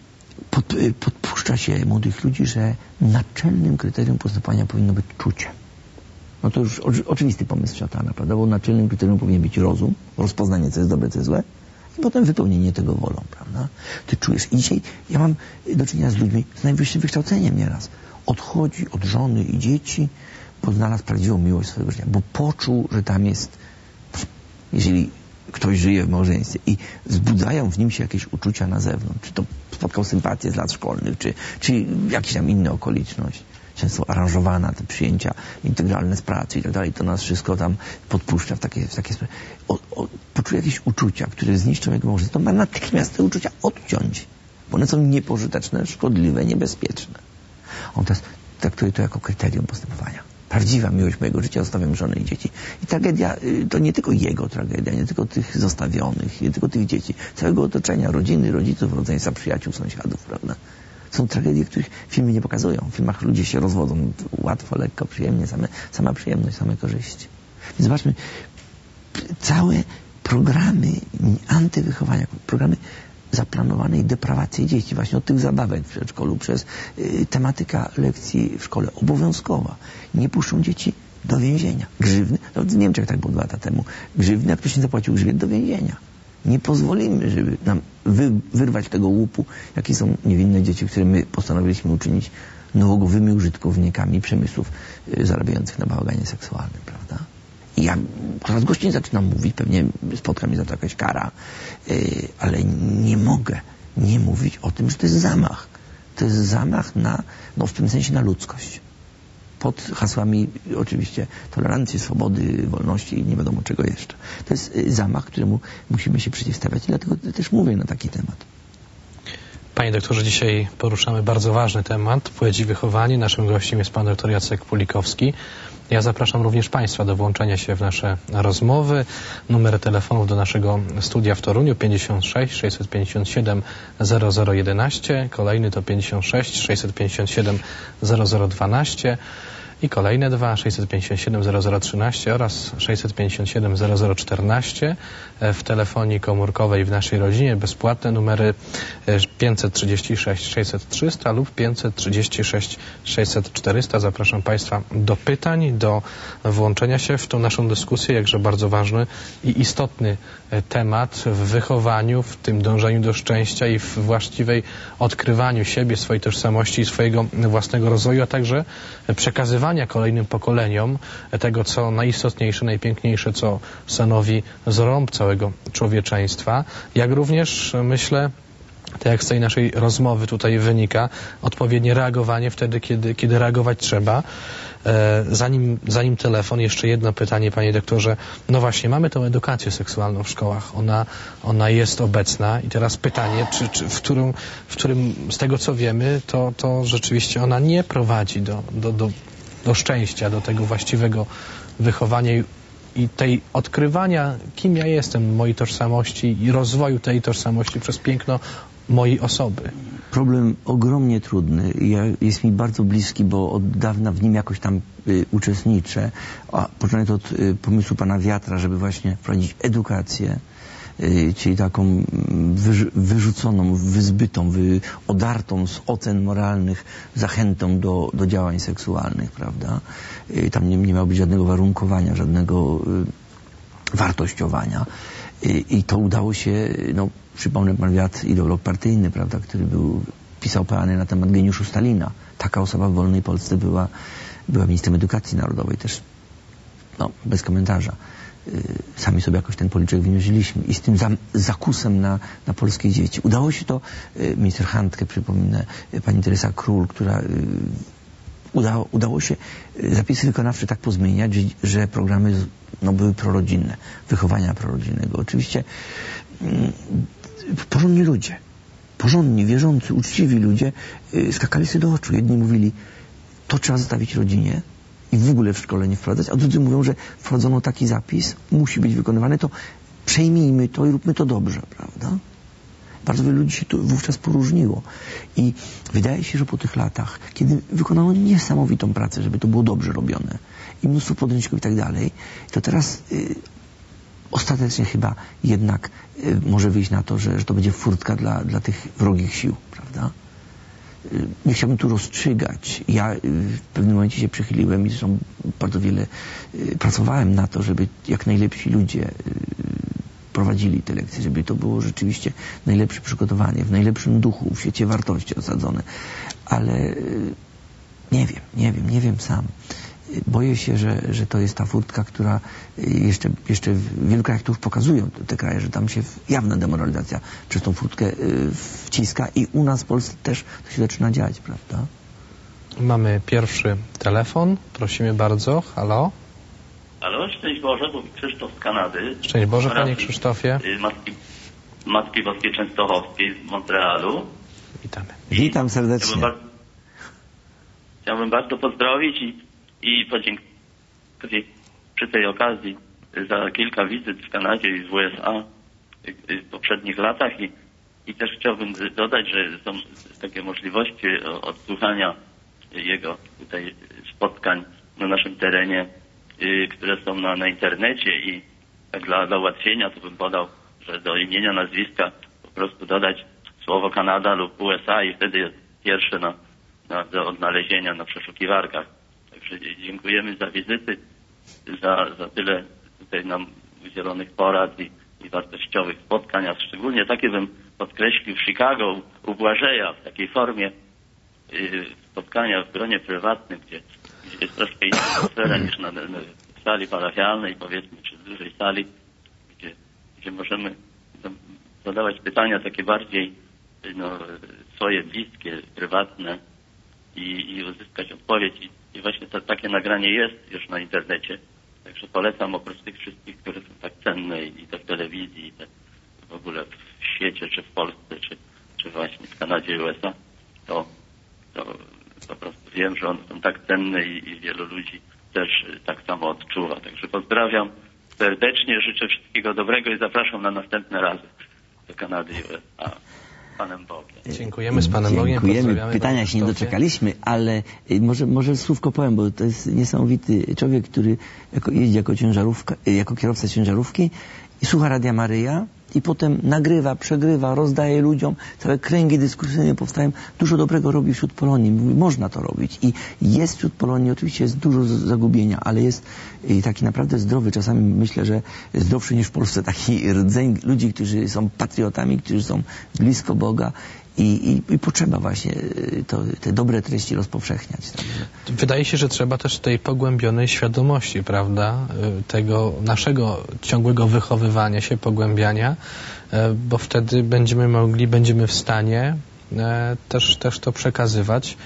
podpuszcza się młodych ludzi, że naczelnym kryterium postępowania powinno być czucie. No to już oczywisty pomysł szatana, prawda? Bo naczelnym kryterium powinien być rozum, rozpoznanie, co jest dobre, co jest złe, i potem wypełnienie tego wolą, prawda? Ty czujesz. I dzisiaj ja mam do czynienia z ludźmi z najwyższym wykształceniem nieraz. Odchodzi od żony i dzieci, bo znalazł prawdziwą miłość swojego życia, bo poczuł, że tam jest, jeżeli ktoś żyje w małżeństwie i wzbudzają w nim się jakieś uczucia na zewnątrz, czy to spotkał sympatię z lat szkolnych, czy jakaś tam inna okoliczność, często aranżowana, te przyjęcia integralne z pracy i tak dalej, to nas wszystko tam podpuszcza w takie sprawy. Poczuje jakieś uczucia, które zniszczą jego małżeństwo, to ma natychmiast te uczucia odciąć, bo one są niepożyteczne, szkodliwe, niebezpieczne. On teraz traktuje to jako kryterium postępowania. Prawdziwa miłość mojego życia, zostawiam żonę i dzieci. I tragedia to nie tylko jego tragedia, nie tylko tych zostawionych, nie tylko tych dzieci, całego otoczenia, rodziny, rodziców, rodzeństwa, przyjaciół, sąsiadów, prawda? Są tragedie, których filmy nie pokazują. W filmach ludzie się rozwodzą łatwo, lekko, przyjemnie, sama przyjemność, same korzyści. Więc zobaczmy, całe programy antywychowania, programy zaplanowanej deprawacji dzieci, właśnie od tych zabawek w przedszkolu, przez tematyka lekcji w szkole obowiązkowa. Nie puszczą dzieci do więzienia. Grzywny, no w Niemczech tak było 2 lata temu. Grzywny, jak ktoś nie zapłacił grzywny, do więzienia. Nie pozwolimy, żeby nam wyrwać tego łupu, jakie są niewinne dzieci, które my postanowiliśmy uczynić nałogowymi użytkownikami przemysłów zarabiających na bałaganie seksualnym, prawda? I ja coraz głośniej zaczynam mówić, pewnie spotka mnie za to jakaś kara, ale nie mogę nie mówić o tym, że to jest zamach. To jest zamach na, no w tym sensie na ludzkość. Pod hasłami oczywiście tolerancji, swobody, wolności i nie wiadomo czego jeszcze. To jest zamach, któremu musimy się przeciwstawiać i dlatego też mówię na taki temat. Panie doktorze, dzisiaj poruszamy bardzo ważny temat, płeć i wychowanie. Naszym gościem jest pan doktor Jacek Pulikowski. Ja zapraszam również Państwa do włączenia się w nasze rozmowy. Numer telefonów do naszego studia w Toruniu 56 657 0011, kolejny to 56 657 0012 i kolejne 657 0013 oraz 657 0014 w telefonii komórkowej w naszej rodzinie. Bezpłatne numery 536 600 300 lub 536 600 400. Zapraszam Państwa do pytań, do włączenia się w tą naszą dyskusję, jakże bardzo ważny i istotny temat w wychowaniu, w tym dążeniu do szczęścia i w właściwej odkrywaniu siebie, swojej tożsamości i swojego własnego rozwoju, a także przekazywania kolejnym pokoleniom tego, co najistotniejsze, najpiękniejsze, co stanowi zrąb całego człowieczeństwa, jak również, myślę, tak jak z tej naszej rozmowy tutaj wynika, odpowiednie reagowanie wtedy, kiedy reagować trzeba. Zanim telefon, jeszcze jedno pytanie, panie doktorze. No właśnie, mamy tą edukację seksualną w szkołach. Ona jest obecna i teraz pytanie, w którym z tego co wiemy, to rzeczywiście ona nie prowadzi do szczęścia, do tego właściwego wychowania i tej odkrywania, kim ja jestem, mojej tożsamości i rozwoju tej tożsamości przez piękno mojej osoby. Problem ogromnie trudny. Jest mi bardzo bliski, bo od dawna w nim jakoś tam uczestniczę. Począłem od pomysłu pana Wiatra, żeby właśnie wprowadzić edukację, czyli taką wyrzuconą, wyzbytą, odartą z ocen moralnych zachętą do działań seksualnych, prawda? Tam nie miało być żadnego warunkowania, żadnego wartościowania. I to udało się, no przypomnę, pan Wiatr, ideolog partyjny, prawda, który pisał peany na temat geniuszu Stalina. Taka osoba w wolnej Polsce była ministrem edukacji narodowej też, no, bez komentarza. Sami sobie jakoś ten policzek wyniosiliśmy i z tym zakusem na polskie dzieci. Udało się to, minister Handke, przypomnę, pani Teresa Król, która udało się zapisy wykonawcze tak pozmieniać, że programy były prorodzinne, wychowania prorodzinnego. Oczywiście porządni ludzie, porządni, wierzący, uczciwi ludzie skakali sobie do oczu. Jedni mówili, to trzeba zostawić rodzinie i w ogóle w szkole nie wprowadzać, a drudzy mówią, że wprowadzono taki zapis, musi być wykonywany, to przejmijmy to i róbmy to dobrze, prawda? Bardzo wielu ludzi się tu wówczas poróżniło. I wydaje się, że po tych latach, kiedy wykonano niesamowitą pracę, żeby to było dobrze robione i mnóstwo podręczników i tak dalej, to teraz ostatecznie chyba jednak może wyjść na to, że to będzie furtka dla tych wrogich sił, prawda? Nie chciałbym tu rozstrzygać. Ja w pewnym momencie się przychyliłem i zresztą bardzo wiele pracowałem na to, żeby jak najlepsi ludzie prowadzili te lekcje, żeby to było rzeczywiście najlepsze przygotowanie, w najlepszym duchu, w świecie wartości osadzone. Ale nie wiem sam. Boję się, że to jest ta furtka, która jeszcze w wielu krajach to już pokazują te kraje, że tam się jawna demoralizacja przez tą furtkę wciska i u nas w Polsce też to się zaczyna dziać, prawda? Mamy pierwszy telefon. Prosimy bardzo. Halo? Halo, szczęść Boże, mówi Krzysztof z Kanady. Szczęść Boże, panie Krzysztofie. Matki Boskiej Częstochowskiej z Montrealu. Witamy. Witam serdecznie. Chciałbym bardzo pozdrowić i podziękować przy tej okazji za kilka wizyt w Kanadzie i w USA w poprzednich latach i też chciałbym dodać, że są takie możliwości odsłuchania jego tutaj spotkań na naszym terenie, które są na internecie i tak dla ułatwienia to bym podał, że do imienia, nazwiska po prostu dodać słowo Kanada lub USA i wtedy jest pierwsze do odnalezienia na przeszukiwarkach. Także dziękujemy za wizyty, za tyle tutaj nam udzielonych porad i wartościowych spotkań, a szczególnie takie bym podkreślił w Chicago u Błażeja w takiej formie spotkania w gronie prywatnym, gdzie jest troszkę inna atmosfera niż na sali parafialnej, powiedzmy, czy dużej sali, gdzie możemy zadawać pytania takie bardziej swoje, bliskie, prywatne i uzyskać odpowiedź. I właśnie takie nagranie jest już na internecie. Także polecam oprócz tych wszystkich, które są tak cenne i te w telewizji, i te w ogóle w świecie, czy w Polsce, czy czy właśnie w Kanadzie i USA, to po prostu wiem, że one są tak cenne i wielu ludzi też tak samo odczuwa. Także pozdrawiam serdecznie, życzę wszystkiego dobrego i zapraszam na następne razy do Kanady i USA. Z Panem Bogiem. Dziękujemy, z Panem Bogiem. Dziękujemy. Pytania się nie doczekaliśmy, ale może słówko powiem, bo to jest niesamowity człowiek, który jeździ jako kierowca ciężarówki i słucha Radia Maryja i potem nagrywa, przegrywa, rozdaje ludziom, całe kręgi dyskusyjne powstają. Dużo dobrego robi wśród Polonii. Mówi, można to robić. I jest wśród Polonii, oczywiście jest dużo zagubienia, ale jest taki naprawdę zdrowy. Czasami myślę, że zdrowszy niż w Polsce taki rdzeń ludzi, którzy są patriotami, którzy są blisko Boga. I potrzeba właśnie te dobre treści rozpowszechniać. Wydaje się, że trzeba też tej pogłębionej świadomości, prawda, tego naszego ciągłego wychowywania się, pogłębiania, bo wtedy będziemy w stanie też to przekazywać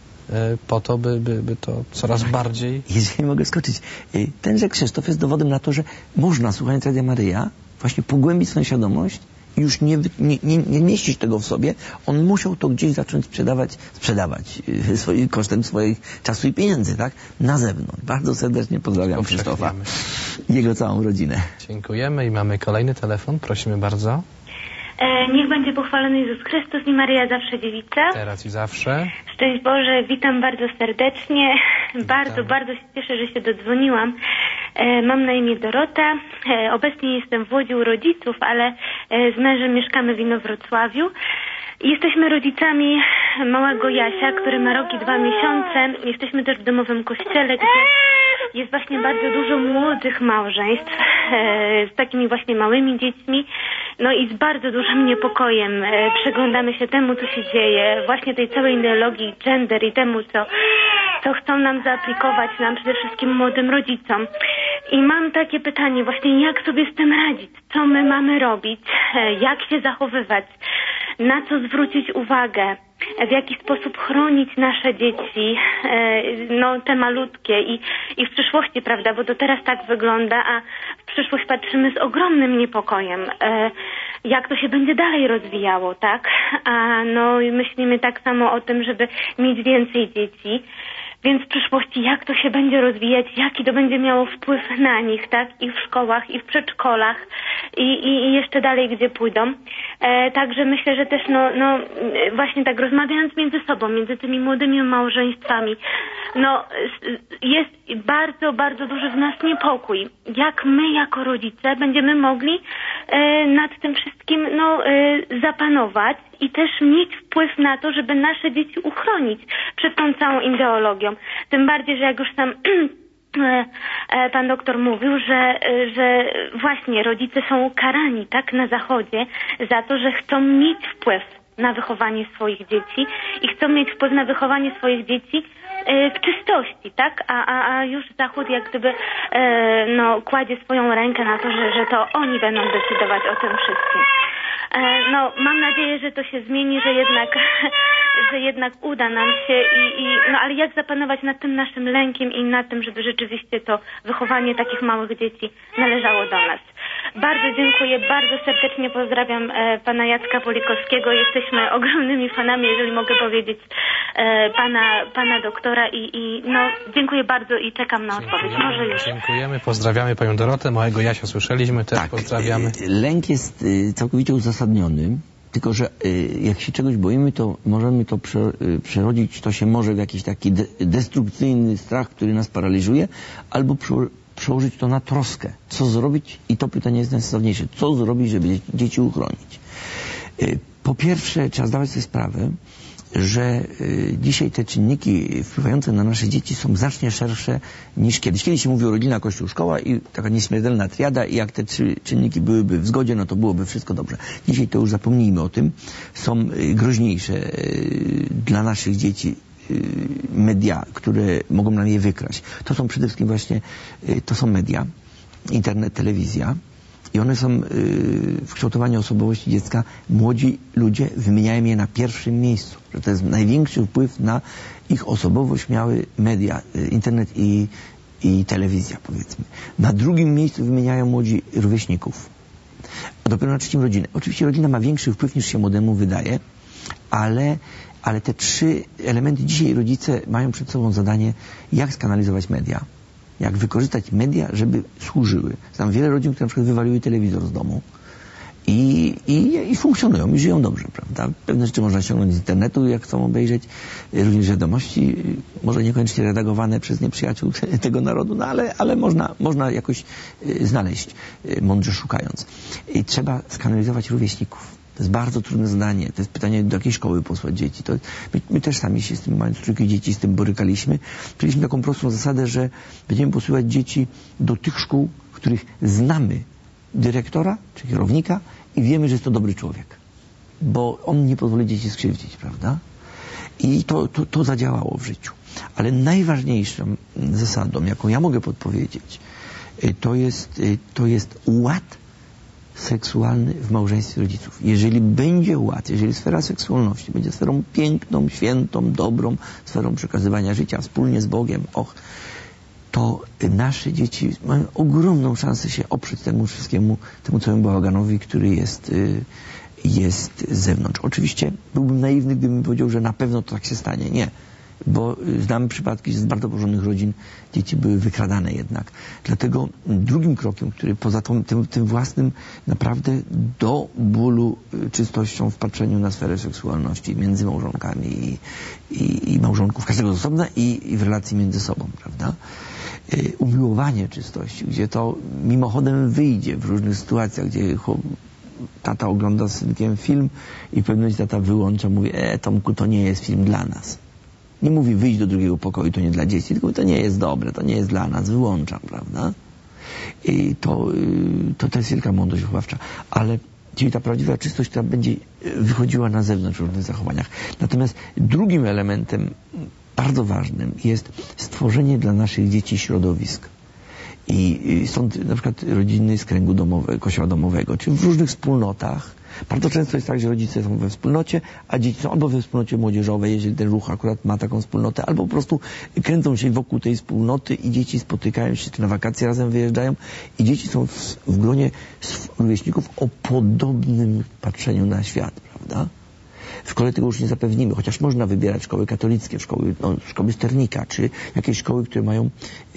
po to, by to coraz bardziej... Jeżeli mogę skoczyć, tenże Krzysztof jest dowodem na to, że można, słuchając Radia Maryja, właśnie pogłębić swoją świadomość, już nie mieścić tego w sobie, on musiał to gdzieś zacząć sprzedawać kosztem swoich czasu i pieniędzy, tak? Na zewnątrz. Bardzo serdecznie pozdrawiam Krzysztofa i jego całą rodzinę. Dziękujemy i mamy kolejny telefon. Prosimy bardzo. Niech będzie pochwalony Jezus Chrystus i Maryja zawsze dziewica. Teraz i zawsze. Szczęść Boże, witam bardzo serdecznie. Bardzo się cieszę, że się dodzwoniłam. Mam na imię Dorota. Obecnie jestem w Łodzi u rodziców, ale z mężem mieszkamy w Inowrocławiu. Jesteśmy rodzicami małego Jasia, który ma rok i 2 miesiące. Jesteśmy też w domowym kościele, gdzie jest właśnie bardzo dużo młodych małżeństw z takimi właśnie małymi dziećmi. No i z bardzo dużym niepokojem przyglądamy się temu, co się dzieje, właśnie tej całej ideologii gender i temu, co chcą nam zaaplikować, nam przede wszystkim młodym rodzicom. I mam takie pytanie właśnie, jak sobie z tym radzić? Co my mamy robić? Jak się zachowywać? Na co zwrócić uwagę? W jaki sposób chronić nasze dzieci, te malutkie i w przyszłości, prawda, bo to teraz tak wygląda, a w przyszłość patrzymy z ogromnym niepokojem, jak to się będzie dalej rozwijało, tak? A myślimy tak samo o tym, żeby mieć więcej dzieci. Więc w przyszłości jak to się będzie rozwijać, jaki to będzie miało wpływ na nich, tak? I w szkołach, i w przedszkolach, i jeszcze dalej, gdzie pójdą. Także myślę, że też właśnie tak rozmawiając między sobą, między tymi młodymi małżeństwami, jest bardzo, bardzo duży w nas niepokój. Jak my jako rodzice będziemy mogli nad tym wszystkim zapanować i też mieć wpływ na to, żeby nasze dzieci uchronić przed tą całą ideologią. Tym bardziej, że jak już sam pan doktor mówił, że właśnie rodzice są karani, tak, na Zachodzie za to, że chcą mieć wpływ na wychowanie swoich dzieci i chcą mieć wpływ na wychowanie swoich dzieci w czystości, tak? A już Zachód jak gdyby kładzie swoją rękę na to, że to oni będą decydować o tym wszystkim. Mam nadzieję, że to się zmieni, że jednak uda nam się ale jak zapanować nad tym naszym lękiem i nad tym, żeby rzeczywiście to wychowanie takich małych dzieci należało do nas. Bardzo dziękuję, bardzo serdecznie pozdrawiam pana Jacka Polikowskiego. Jesteśmy ogromnymi fanami, jeżeli mogę powiedzieć, pana doktora i dziękuję bardzo i czekam na odpowiedź. Może już. Dziękujemy, pozdrawiamy panią Dorotę, małego Jasia słyszeliśmy, też tak, pozdrawiamy. Lęk jest całkowicie uzasadniony, tylko że jak się czegoś boimy, to możemy to przerodzić, to się może w jakiś taki destrukcyjny strach, który nas paraliżuje, albo przełożyć to na troskę. Co zrobić? I to pytanie jest najsensowniejsze. Co zrobić, żeby dzieci uchronić? Po pierwsze, trzeba zdawać sobie sprawę, że dzisiaj te czynniki wpływające na nasze dzieci są znacznie szersze niż kiedyś. Kiedyś się mówiło rodzina, kościół, szkoła i taka nieśmiertelna triada i jak te 3 czynniki byłyby w zgodzie, to byłoby wszystko dobrze. Dzisiaj to już zapomnijmy o tym. Są groźniejsze dla naszych dzieci media, które mogą nam je wykraść. To są przede wszystkim właśnie, to są media, internet, telewizja i one są w kształtowaniu osobowości dziecka. Młodzi ludzie wymieniają je na pierwszym miejscu, że to jest największy wpływ na ich osobowość miały media, internet i telewizja, powiedzmy. Na drugim miejscu wymieniają młodzi rówieśników, a dopiero na 3. rodzinę. Oczywiście rodzina ma większy wpływ niż się młodemu wydaje, ale te 3 elementy dzisiaj rodzice mają przed sobą zadanie, jak skanalizować media. Jak wykorzystać media, żeby służyły. Znam wiele rodzin, które na przykład wywaliły telewizor z domu i funkcjonują i żyją dobrze, prawda? Pewne rzeczy można ściągnąć z internetu, jak chcą obejrzeć, również wiadomości, może niekoniecznie redagowane przez nieprzyjaciół tego narodu, no ale można jakoś znaleźć, mądrze szukając. I trzeba skanalizować rówieśników. To jest bardzo trudne zadanie. To jest pytanie, do jakiej szkoły posłać dzieci. My też sami się z tym, mając 3 dzieci, z tym borykaliśmy. Przyjęliśmy taką prostą zasadę, że będziemy posyłać dzieci do tych szkół, w których znamy dyrektora czy kierownika i wiemy, że jest to dobry człowiek. Bo on nie pozwoli dzieci skrzywdzić, prawda? I to zadziałało w życiu. Ale najważniejszą zasadą, jaką ja mogę podpowiedzieć, to jest ład seksualny w małżeństwie rodziców. Jeżeli będzie ład, jeżeli sfera seksualności będzie sferą piękną, świętą, dobrą, sferą przekazywania życia wspólnie z Bogiem, to nasze dzieci mają ogromną szansę się oprzeć temu wszystkiemu, temu całemu bałaganowi, który jest z zewnątrz. Oczywiście byłbym naiwny, gdybym powiedział, że na pewno to tak się stanie. Nie. Bo znam przypadki z bardzo porządnych rodzin, dzieci były wykradane jednak. Dlatego drugim krokiem, który poza tym własnym naprawdę do bólu czystością w patrzeniu na sferę seksualności między małżonkami i małżonków, każdego z osobna i w relacji między sobą, prawda? Umiłowanie czystości, gdzie to mimochodem wyjdzie w różnych sytuacjach, gdzie tata ogląda z synkiem film i w pewnym momencie tata wyłącza, mówi, Tomku, to nie jest film dla nas. Nie mówi, wyjść do drugiego pokoju, to nie dla dzieci, tylko to nie jest dobre, to nie jest dla nas, wyłączam, prawda? I to jest wielka mądrość wychowawcza. Czyli ta prawdziwa czystość, która będzie wychodziła na zewnątrz w różnych zachowaniach. Natomiast drugim elementem bardzo ważnym jest stworzenie dla naszych dzieci środowisk. I stąd na przykład rodziny z kręgu domowego, kościoła domowego, czy w różnych wspólnotach. Bardzo często jest tak, że rodzice są we wspólnocie, a dzieci są albo we wspólnocie młodzieżowej, jeżeli ten ruch akurat ma taką wspólnotę, albo po prostu kręcą się wokół tej wspólnoty i dzieci spotykają się, czy na wakacje razem wyjeżdżają i dzieci są w gronie rówieśników o podobnym patrzeniu na świat, prawda? W szkole tego już nie zapewnimy, chociaż można wybierać szkoły katolickie, szkoły sternika, czy jakieś szkoły, które mają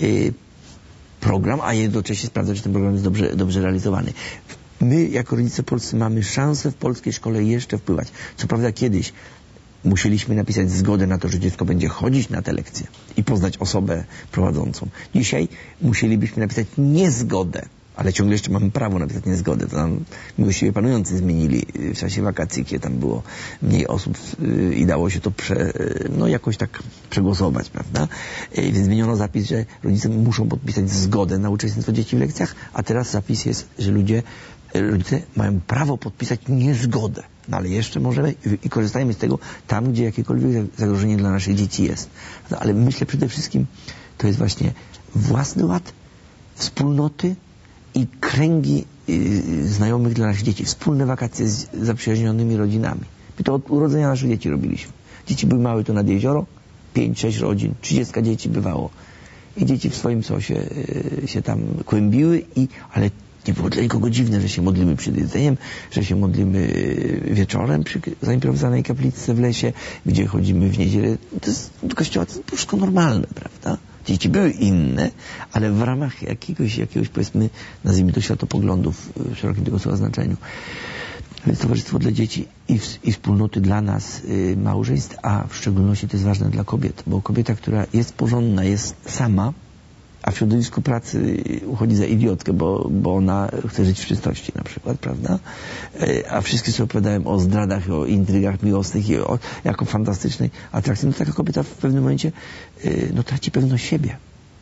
program, a jednocześnie sprawdzać, czy ten program jest dobrze realizowany. My, jako rodzice polscy, mamy szansę w polskiej szkole jeszcze wpływać. Co prawda kiedyś musieliśmy napisać zgodę na to, że dziecko będzie chodzić na te lekcje i poznać osobę prowadzącą. Dzisiaj musielibyśmy napisać niezgodę, ale ciągle jeszcze mamy prawo napisać niezgodę. To nam miłościwie panujący zmienili w czasie wakacji, kiedy tam było mniej osób i dało się to jakoś tak przegłosować, prawda? Więc zmieniono zapis, że rodzice muszą podpisać zgodę na uczestnictwo dzieci w lekcjach, a teraz zapis jest, że rodzice mają prawo podpisać niezgodę. No ale jeszcze możemy i korzystajmy z tego tam, gdzie jakiekolwiek zagrożenie dla naszych dzieci jest. No, ale myślę przede wszystkim, to jest właśnie własny ład, wspólnoty i kręgi znajomych dla naszych dzieci. Wspólne wakacje z zaprzyjaźnionymi rodzinami. My to od urodzenia naszych dzieci robiliśmy. Dzieci były małe tu nad jezioro, 5-6 rodzin, 30 dzieci bywało. I dzieci w swoim sosie się tam kłębiły, ale nie było dla nikogo dziwne, że się modlimy przed jedzeniem, że się modlimy wieczorem przy zaimprowizowanej kapliczce w lesie, gdzie chodzimy w niedzielę. To jest do kościoła, to jest wszystko normalne, prawda? Dzieci były inne, ale w ramach jakiegoś powiedzmy, nazwijmy to światopoglądów w szerokim tego słowa znaczeniu. Więc towarzystwo dla dzieci i wspólnoty dla nas, małżeństw, a w szczególności to jest ważne dla kobiet, bo kobieta, która jest porządna, jest sama, a w środowisku pracy uchodzi za idiotkę, bo ona chce żyć w czystości na przykład, prawda? A wszyscy sobie opowiadają o zdradach, o intrygach miłosnych i jako fantastycznej atrakcji. No taka kobieta w pewnym momencie traci pewność siebie,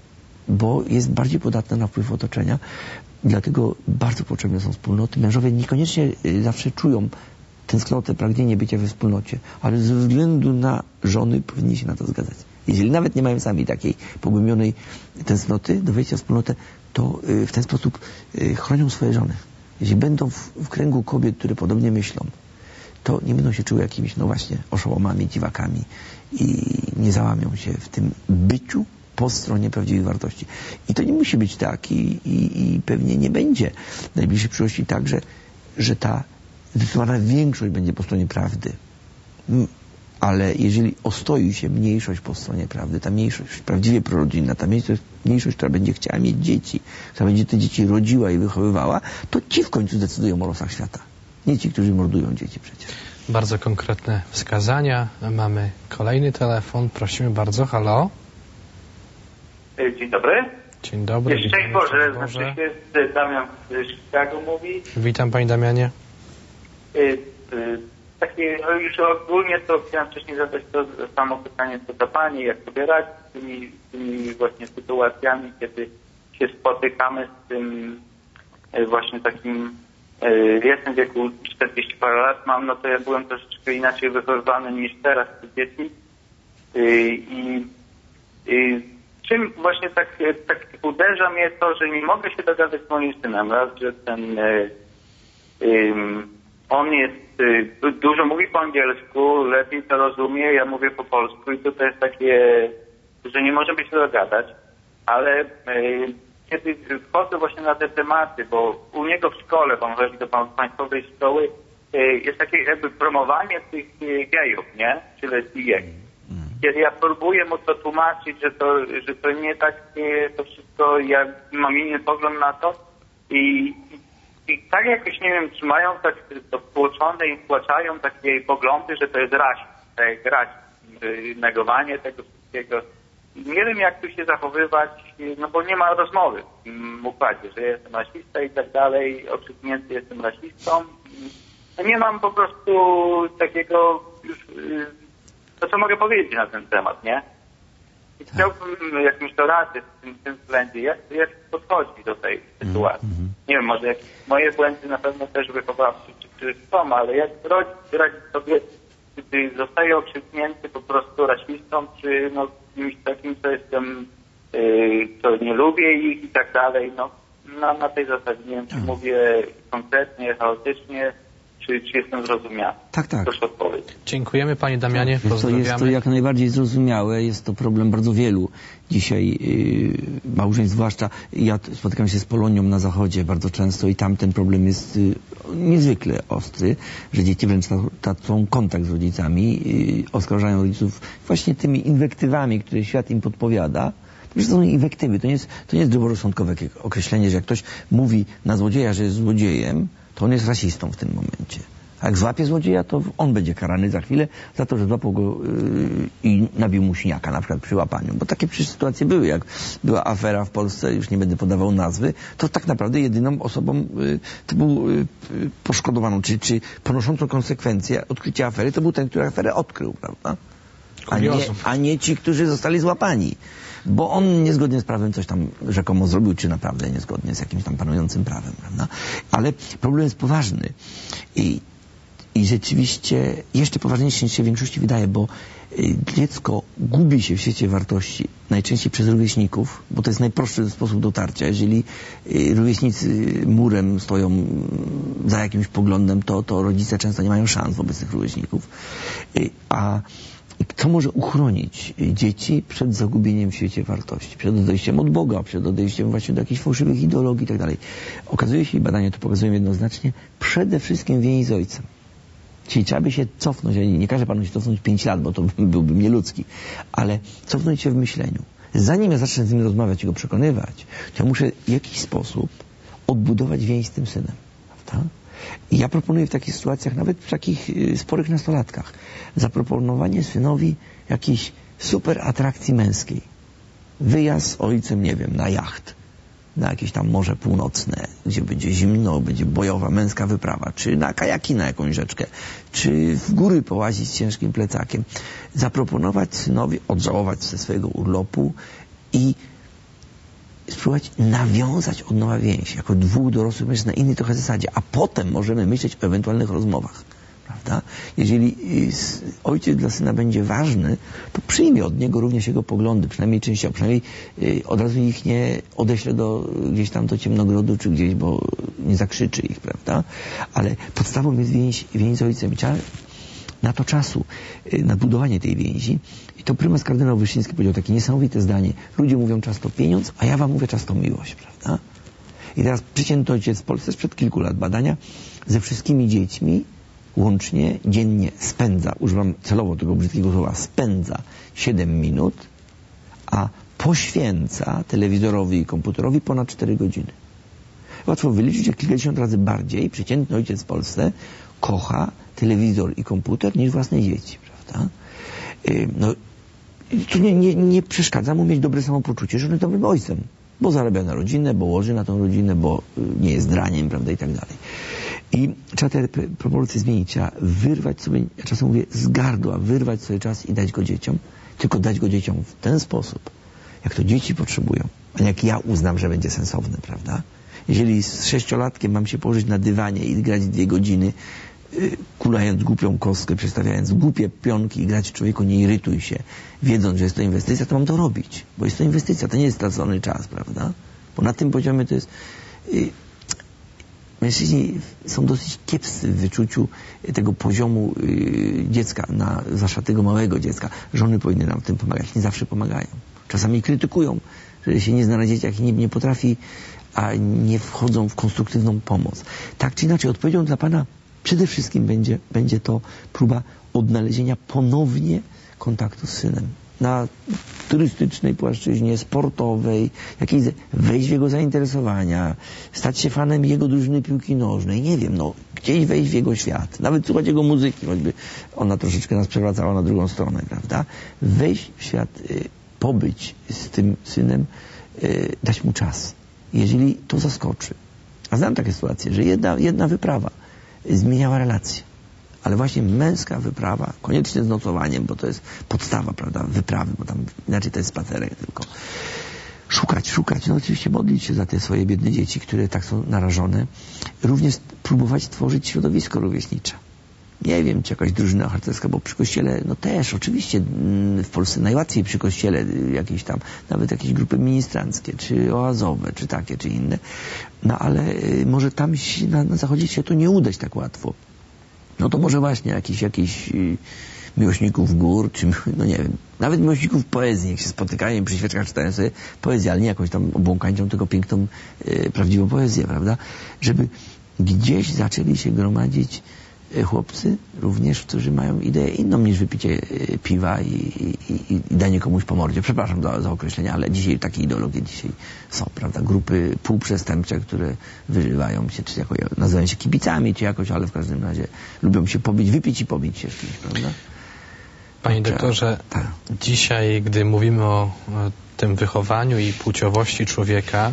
bo jest bardziej podatna na wpływ otoczenia. Dlatego bardzo potrzebne są wspólnoty. Mężowie niekoniecznie zawsze czują tęsknotę, pragnienie bycia we wspólnocie, ale ze względu na żony powinni się na to zgadzać. Jeżeli nawet nie mają sami takiej pogłębionej tęsknoty do wejścia w wspólnotę, to w ten sposób chronią swoje żony. Jeśli będą w kręgu kobiet, które podobnie myślą, to nie będą się czuły jakimiś, oszołomami, dziwakami i nie załamią się w tym byciu po stronie prawdziwych wartości. I to nie musi być tak i pewnie nie będzie w najbliższej przyszłości tak, że ta zdecydowana większość będzie po stronie prawdy. Ale jeżeli ostoi się mniejszość po stronie prawdy, ta mniejszość prawdziwie prorodzinna, ta mniejszość, która będzie chciała mieć dzieci, która będzie te dzieci rodziła i wychowywała, to ci w końcu decydują o losach świata. Nie ci, którzy mordują dzieci przecież. Bardzo konkretne wskazania. Mamy kolejny telefon. Prosimy bardzo. Halo? Dzień dobry. Dzień dobry. Szczęść Boże. Znaczy się Damian z Chicago mówi. Witam, panie Damianie. Takie już ogólnie to chciałem wcześniej zadać to samo pytanie co do pani, jak sobie radzić z tymi właśnie sytuacjami, kiedy się spotykamy z tym właśnie takim, jestem w wieku 40 parę lat mam, no to ja byłem troszeczkę inaczej wychowywany niż teraz te dzieci czym właśnie tak uderza mnie to, że nie mogę się dogadać z moim synem, raz, że on jest, dużo mówi po angielsku, lepiej to rozumie, ja mówię po polsku i to jest takie, że nie możemy się dogadać, ale kiedy wchodzę właśnie na te tematy, bo u niego w szkole, bo on chodzi do państwowej szkoły, jest takie jakby promowanie tych gejów, nie? Czy lesbijek. Kiedy ja próbuję mu to tłumaczyć, że to nie tak, to wszystko, ja mam inny pogląd na to i tak jakoś, nie wiem, czy mają tak to wtłoczone i wtłaczają takie poglądy, że to jest rasizm, negowanie tego wszystkiego. Nie wiem, jak tu się zachowywać, no bo nie ma rozmowy w tym układzie, że jestem rasista i tak dalej, okrzyknięty jestem rasistą. No nie mam po prostu takiego już, to co mogę powiedzieć na ten temat, nie? I chciałbym jakąś doradę w tym względzie, jak podchodzić do tej sytuacji. Nie wiem, może jakieś moje błędy na pewno też wychowawcze czy są, ale jak radzić sobie, gdy zostaje okrzyknięty po prostu rasistą, czy no kimś takim, co jestem, co nie lubię ich i tak dalej, no na tej zasadzie, nie wiem, czy mówię konkretnie, chaotycznie, czy jestem zrozumiały. Tak. Proszę odpowiedź. Dziękujemy, panie Damianie. Pozdrawiamy. Jest to jak najbardziej zrozumiałe. Jest to problem bardzo wielu dzisiaj małżeństw, zwłaszcza ja spotykam się z Polonią na Zachodzie bardzo często i tam ten problem jest niezwykle ostry, że dzieci wręcz tracą kontakt z rodzicami, oskarżają rodziców właśnie tymi inwektywami, które świat im podpowiada. To są inwektywy, to nie jest zdroworozsądkowe określenie, że jak ktoś mówi na złodzieja, że jest złodziejem, to on jest rasistą w tym momencie. A jak złapie złodzieja, to on będzie karany za chwilę za to, że złapał go i nabił mu siniaka, na przykład przy łapaniu. Bo takie przecież sytuacje były. Jak była afera w Polsce, już nie będę podawał nazwy, to tak naprawdę jedyną osobą, to był poszkodowaną, czy ponoszącą konsekwencje odkrycia afery, to był ten, który aferę odkrył, prawda? A nie ci, którzy zostali złapani. Bo on niezgodnie z prawem coś tam rzekomo zrobił, czy naprawdę niezgodnie z jakimś tam panującym prawem, prawda? Ale problem jest poważny i rzeczywiście jeszcze poważniejszy niż się w większości wydaje, bo dziecko gubi się w świecie wartości, najczęściej przez rówieśników, bo to jest najprostszy sposób dotarcia. Jeżeli rówieśnicy murem stoją za jakimś poglądem, to rodzice często nie mają szans wobec tych rówieśników. A kto może uchronić dzieci przed zagubieniem w świecie wartości, przed odejściem od Boga, przed odejściem właśnie do jakichś fałszywych ideologii i tak dalej? Okazuje się, i badania to pokazują jednoznacznie, przede wszystkim więź z ojcem. Czyli trzeba by się cofnąć, ja nie każę panu się cofnąć 5 lat, bo to byłby nieludzki, ale cofnąć się w myśleniu. Zanim ja zacznę z nim rozmawiać i go przekonywać, to ja muszę w jakiś sposób odbudować więź z tym synem, prawda? I ja proponuję w takich sytuacjach, nawet w takich sporych nastolatkach, zaproponowanie synowi jakiejś super atrakcji męskiej. Wyjazd z ojcem, nie wiem, na jacht, na jakieś tam Morze Północne, gdzie będzie zimno, będzie bojowa męska wyprawa, czy na kajaki na jakąś rzeczkę, czy w góry połazić z ciężkim plecakiem. Zaproponować synowi odżałować ze swojego urlopu i spróbować nawiązać od nowa więź, jako dwóch dorosłych mężczyzn na innej trochę zasadzie, a potem możemy myśleć o ewentualnych rozmowach, prawda? Jeżeli ojciec dla syna będzie ważny, to przyjmie od niego również jego poglądy, przynajmniej częściowo, przynajmniej od razu ich nie odeśle gdzieś tam do ciemnogrodu, czy gdzieś, bo nie zakrzyczy ich, prawda? Ale podstawą jest więź z ojcem. Trzeba na to czasu, na budowanie tej więzi. I to prymas kardynał Wyszyński powiedział takie niesamowite zdanie. Ludzie mówią często pieniądz, a ja wam mówię często miłość, prawda? I teraz przeciętny ojciec w Polsce sprzed kilku lat badania ze wszystkimi dziećmi łącznie dziennie spędza, używam celowo tego brzydkiego słowa, spędza 7 minut, a poświęca telewizorowi i komputerowi ponad 4 godziny. Łatwo wyliczyć, że kilkadziesiąt razy bardziej przeciętny ojciec w Polsce kocha telewizor i komputer niż własne dzieci, prawda? No, to nie przeszkadza mu mieć dobre samopoczucie, że on jest dobrym ojcem, bo zarabia na rodzinę, bo łoży na tą rodzinę, bo nie jest draniem, prawda, i tak dalej. I trzeba te proporcje zmienić, trzeba wyrwać sobie, ja czasem mówię, z gardła, wyrwać sobie czas i dać go dzieciom, tylko dać go dzieciom w ten sposób, jak to dzieci potrzebują, a nie jak ja uznam, że będzie sensowne, prawda? Jeżeli z 6-latkiem mam się położyć na dywanie i grać 2 godziny, kulając głupią kostkę, przestawiając głupie pionki i grać człowieku, nie irytuj się, wiedząc, że jest to inwestycja, to mam to robić, bo jest to inwestycja, to nie jest stracony czas, prawda? Bo na tym poziomie to jest... Mężczyźni są dosyć kiepscy w wyczuciu tego poziomu dziecka, zwłaszcza tego małego dziecka. Żony powinny nam w tym pomagać, nie zawsze pomagają. Czasami krytykują, że się nie zna na dzieciach i nie potrafi, a nie wchodzą w konstruktywną pomoc. Tak czy inaczej, odpowiedzią dla Pana przede wszystkim będzie to próba odnalezienia ponownie kontaktu z synem. Na turystycznej płaszczyźnie, sportowej, jakiejś, wejść w jego zainteresowania, stać się fanem jego drużyny piłki nożnej, nie wiem, gdzieś wejść w jego świat, nawet słuchać jego muzyki, choćby ona troszeczkę nas przewracała na drugą stronę, prawda? Wejść w świat, pobyć z tym synem, dać mu czas. Jeżeli to zaskoczy. A znam takie sytuacje, że jedna wyprawa zmieniała relacje. Ale właśnie męska wyprawa, koniecznie z nocowaniem, bo to jest podstawa, prawda, wyprawy, bo tam inaczej to jest spacerek tylko. Szukać, no oczywiście modlić się za te swoje biedne dzieci, które tak są narażone. Również próbować tworzyć środowisko rówieśnicze. Nie wiem, czy jakaś drużyna harcerska, bo przy kościele, no też, oczywiście w Polsce najłatwiej przy kościele jakieś tam, nawet jakieś grupy ministranckie, czy oazowe, czy takie, czy inne. No ale może tam na zachodzie się to nie udać tak łatwo. No to może właśnie jakiś miłośników gór, czy no nie wiem, nawet miłośników poezji, jak się spotykają i przy świeczkach czytają sobie poezję, ale nie jakąś tam obłąkańczą, tylko piękną, prawdziwą poezję, prawda? Żeby gdzieś zaczęli się gromadzić chłopcy również, którzy mają ideę inną niż wypicie piwa i danie komuś po mordzie. Przepraszam za określenia, ale dzisiaj takie ideologie są, prawda? Grupy półprzestępcze, które wyżywają się, czy nazywają się kibicami, czy jakoś, ale w każdym razie lubią się pobić, wypić i pobić się z kimś, prawda? Panie doktorze, dzisiaj, gdy mówimy o tym wychowaniu i płciowości człowieka,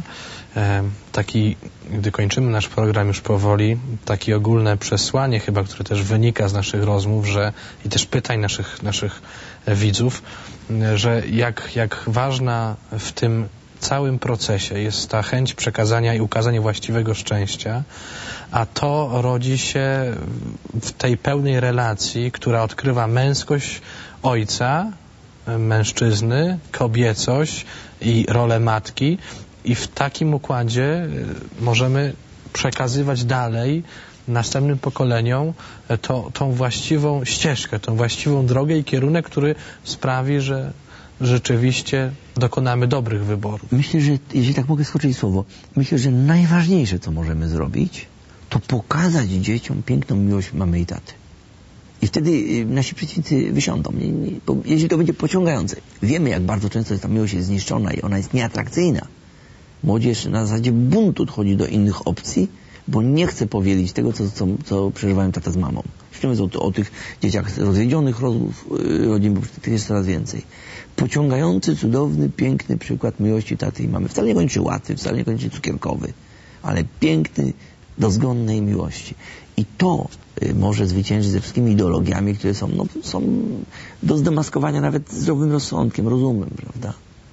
gdy kończymy nasz program już powoli, takie ogólne przesłanie chyba, które też wynika z naszych rozmów, i też pytań naszych widzów, że jak ważna w tym całym procesie jest ta chęć przekazania i ukazania właściwego szczęścia, a to rodzi się w tej pełnej relacji, która odkrywa męskość ojca, mężczyzny, kobiecość i rolę matki, i w takim układzie możemy przekazywać dalej następnym pokoleniom tą właściwą ścieżkę, tą właściwą drogę i kierunek, który sprawi, że rzeczywiście dokonamy dobrych wyborów. Myślę, że, jeżeli tak mogę skoczyć słowo, myślę, że najważniejsze, co możemy zrobić, to pokazać dzieciom piękną miłość mamy i taty. I wtedy nasi przeciwnicy wysiądą. Bo jeśli to będzie pociągające. Wiemy, jak bardzo często ta miłość jest zniszczona i ona jest nieatrakcyjna. Młodzież na zasadzie buntu odchodzi do innych opcji, bo nie chce powiedzieć tego, co przeżywają tata z mamą. Jeśli mówię o tych dzieciach rozwiedzionych rodzin, bo tych jest coraz więcej. Pociągający, cudowny, piękny przykład miłości taty i mamy. Wcale niekoniecznie łatwy, wcale niekoniecznie cukierkowy, ale piękny, dozgonnej miłości. I to może zwyciężyć ze wszystkimi ideologiami, które są do zdemaskowania nawet zdrowym rozsądkiem, rozumem, prawda?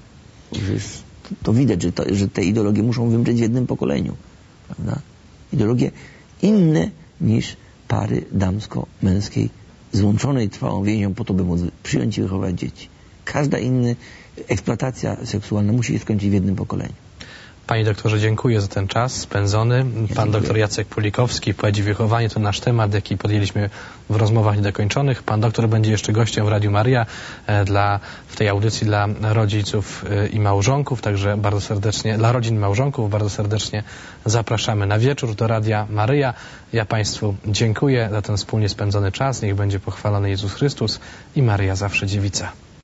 To widać, że te ideologie muszą wymrzeć w jednym pokoleniu, prawda? Ideologie inne niż pary damsko-męskiej złączonej trwałą więzią po to, by móc przyjąć i wychować dzieci. Każda inna eksploatacja seksualna musi się skończyć w jednym pokoleniu. Panie doktorze, dziękuję za ten czas spędzony. Pan doktor Jacek Pulikowski, Płeć i wychowanie, to nasz temat, jaki podjęliśmy w rozmowach niedokończonych. Pan doktor będzie jeszcze gościem w Radiu Maryja w tej audycji dla rodziców i małżonków, także bardzo serdecznie, dla rodzin i małżonków bardzo serdecznie zapraszamy na wieczór do Radia Maryja. Ja Państwu dziękuję za ten wspólnie spędzony czas. Niech będzie pochwalony Jezus Chrystus i Maryja zawsze dziewica.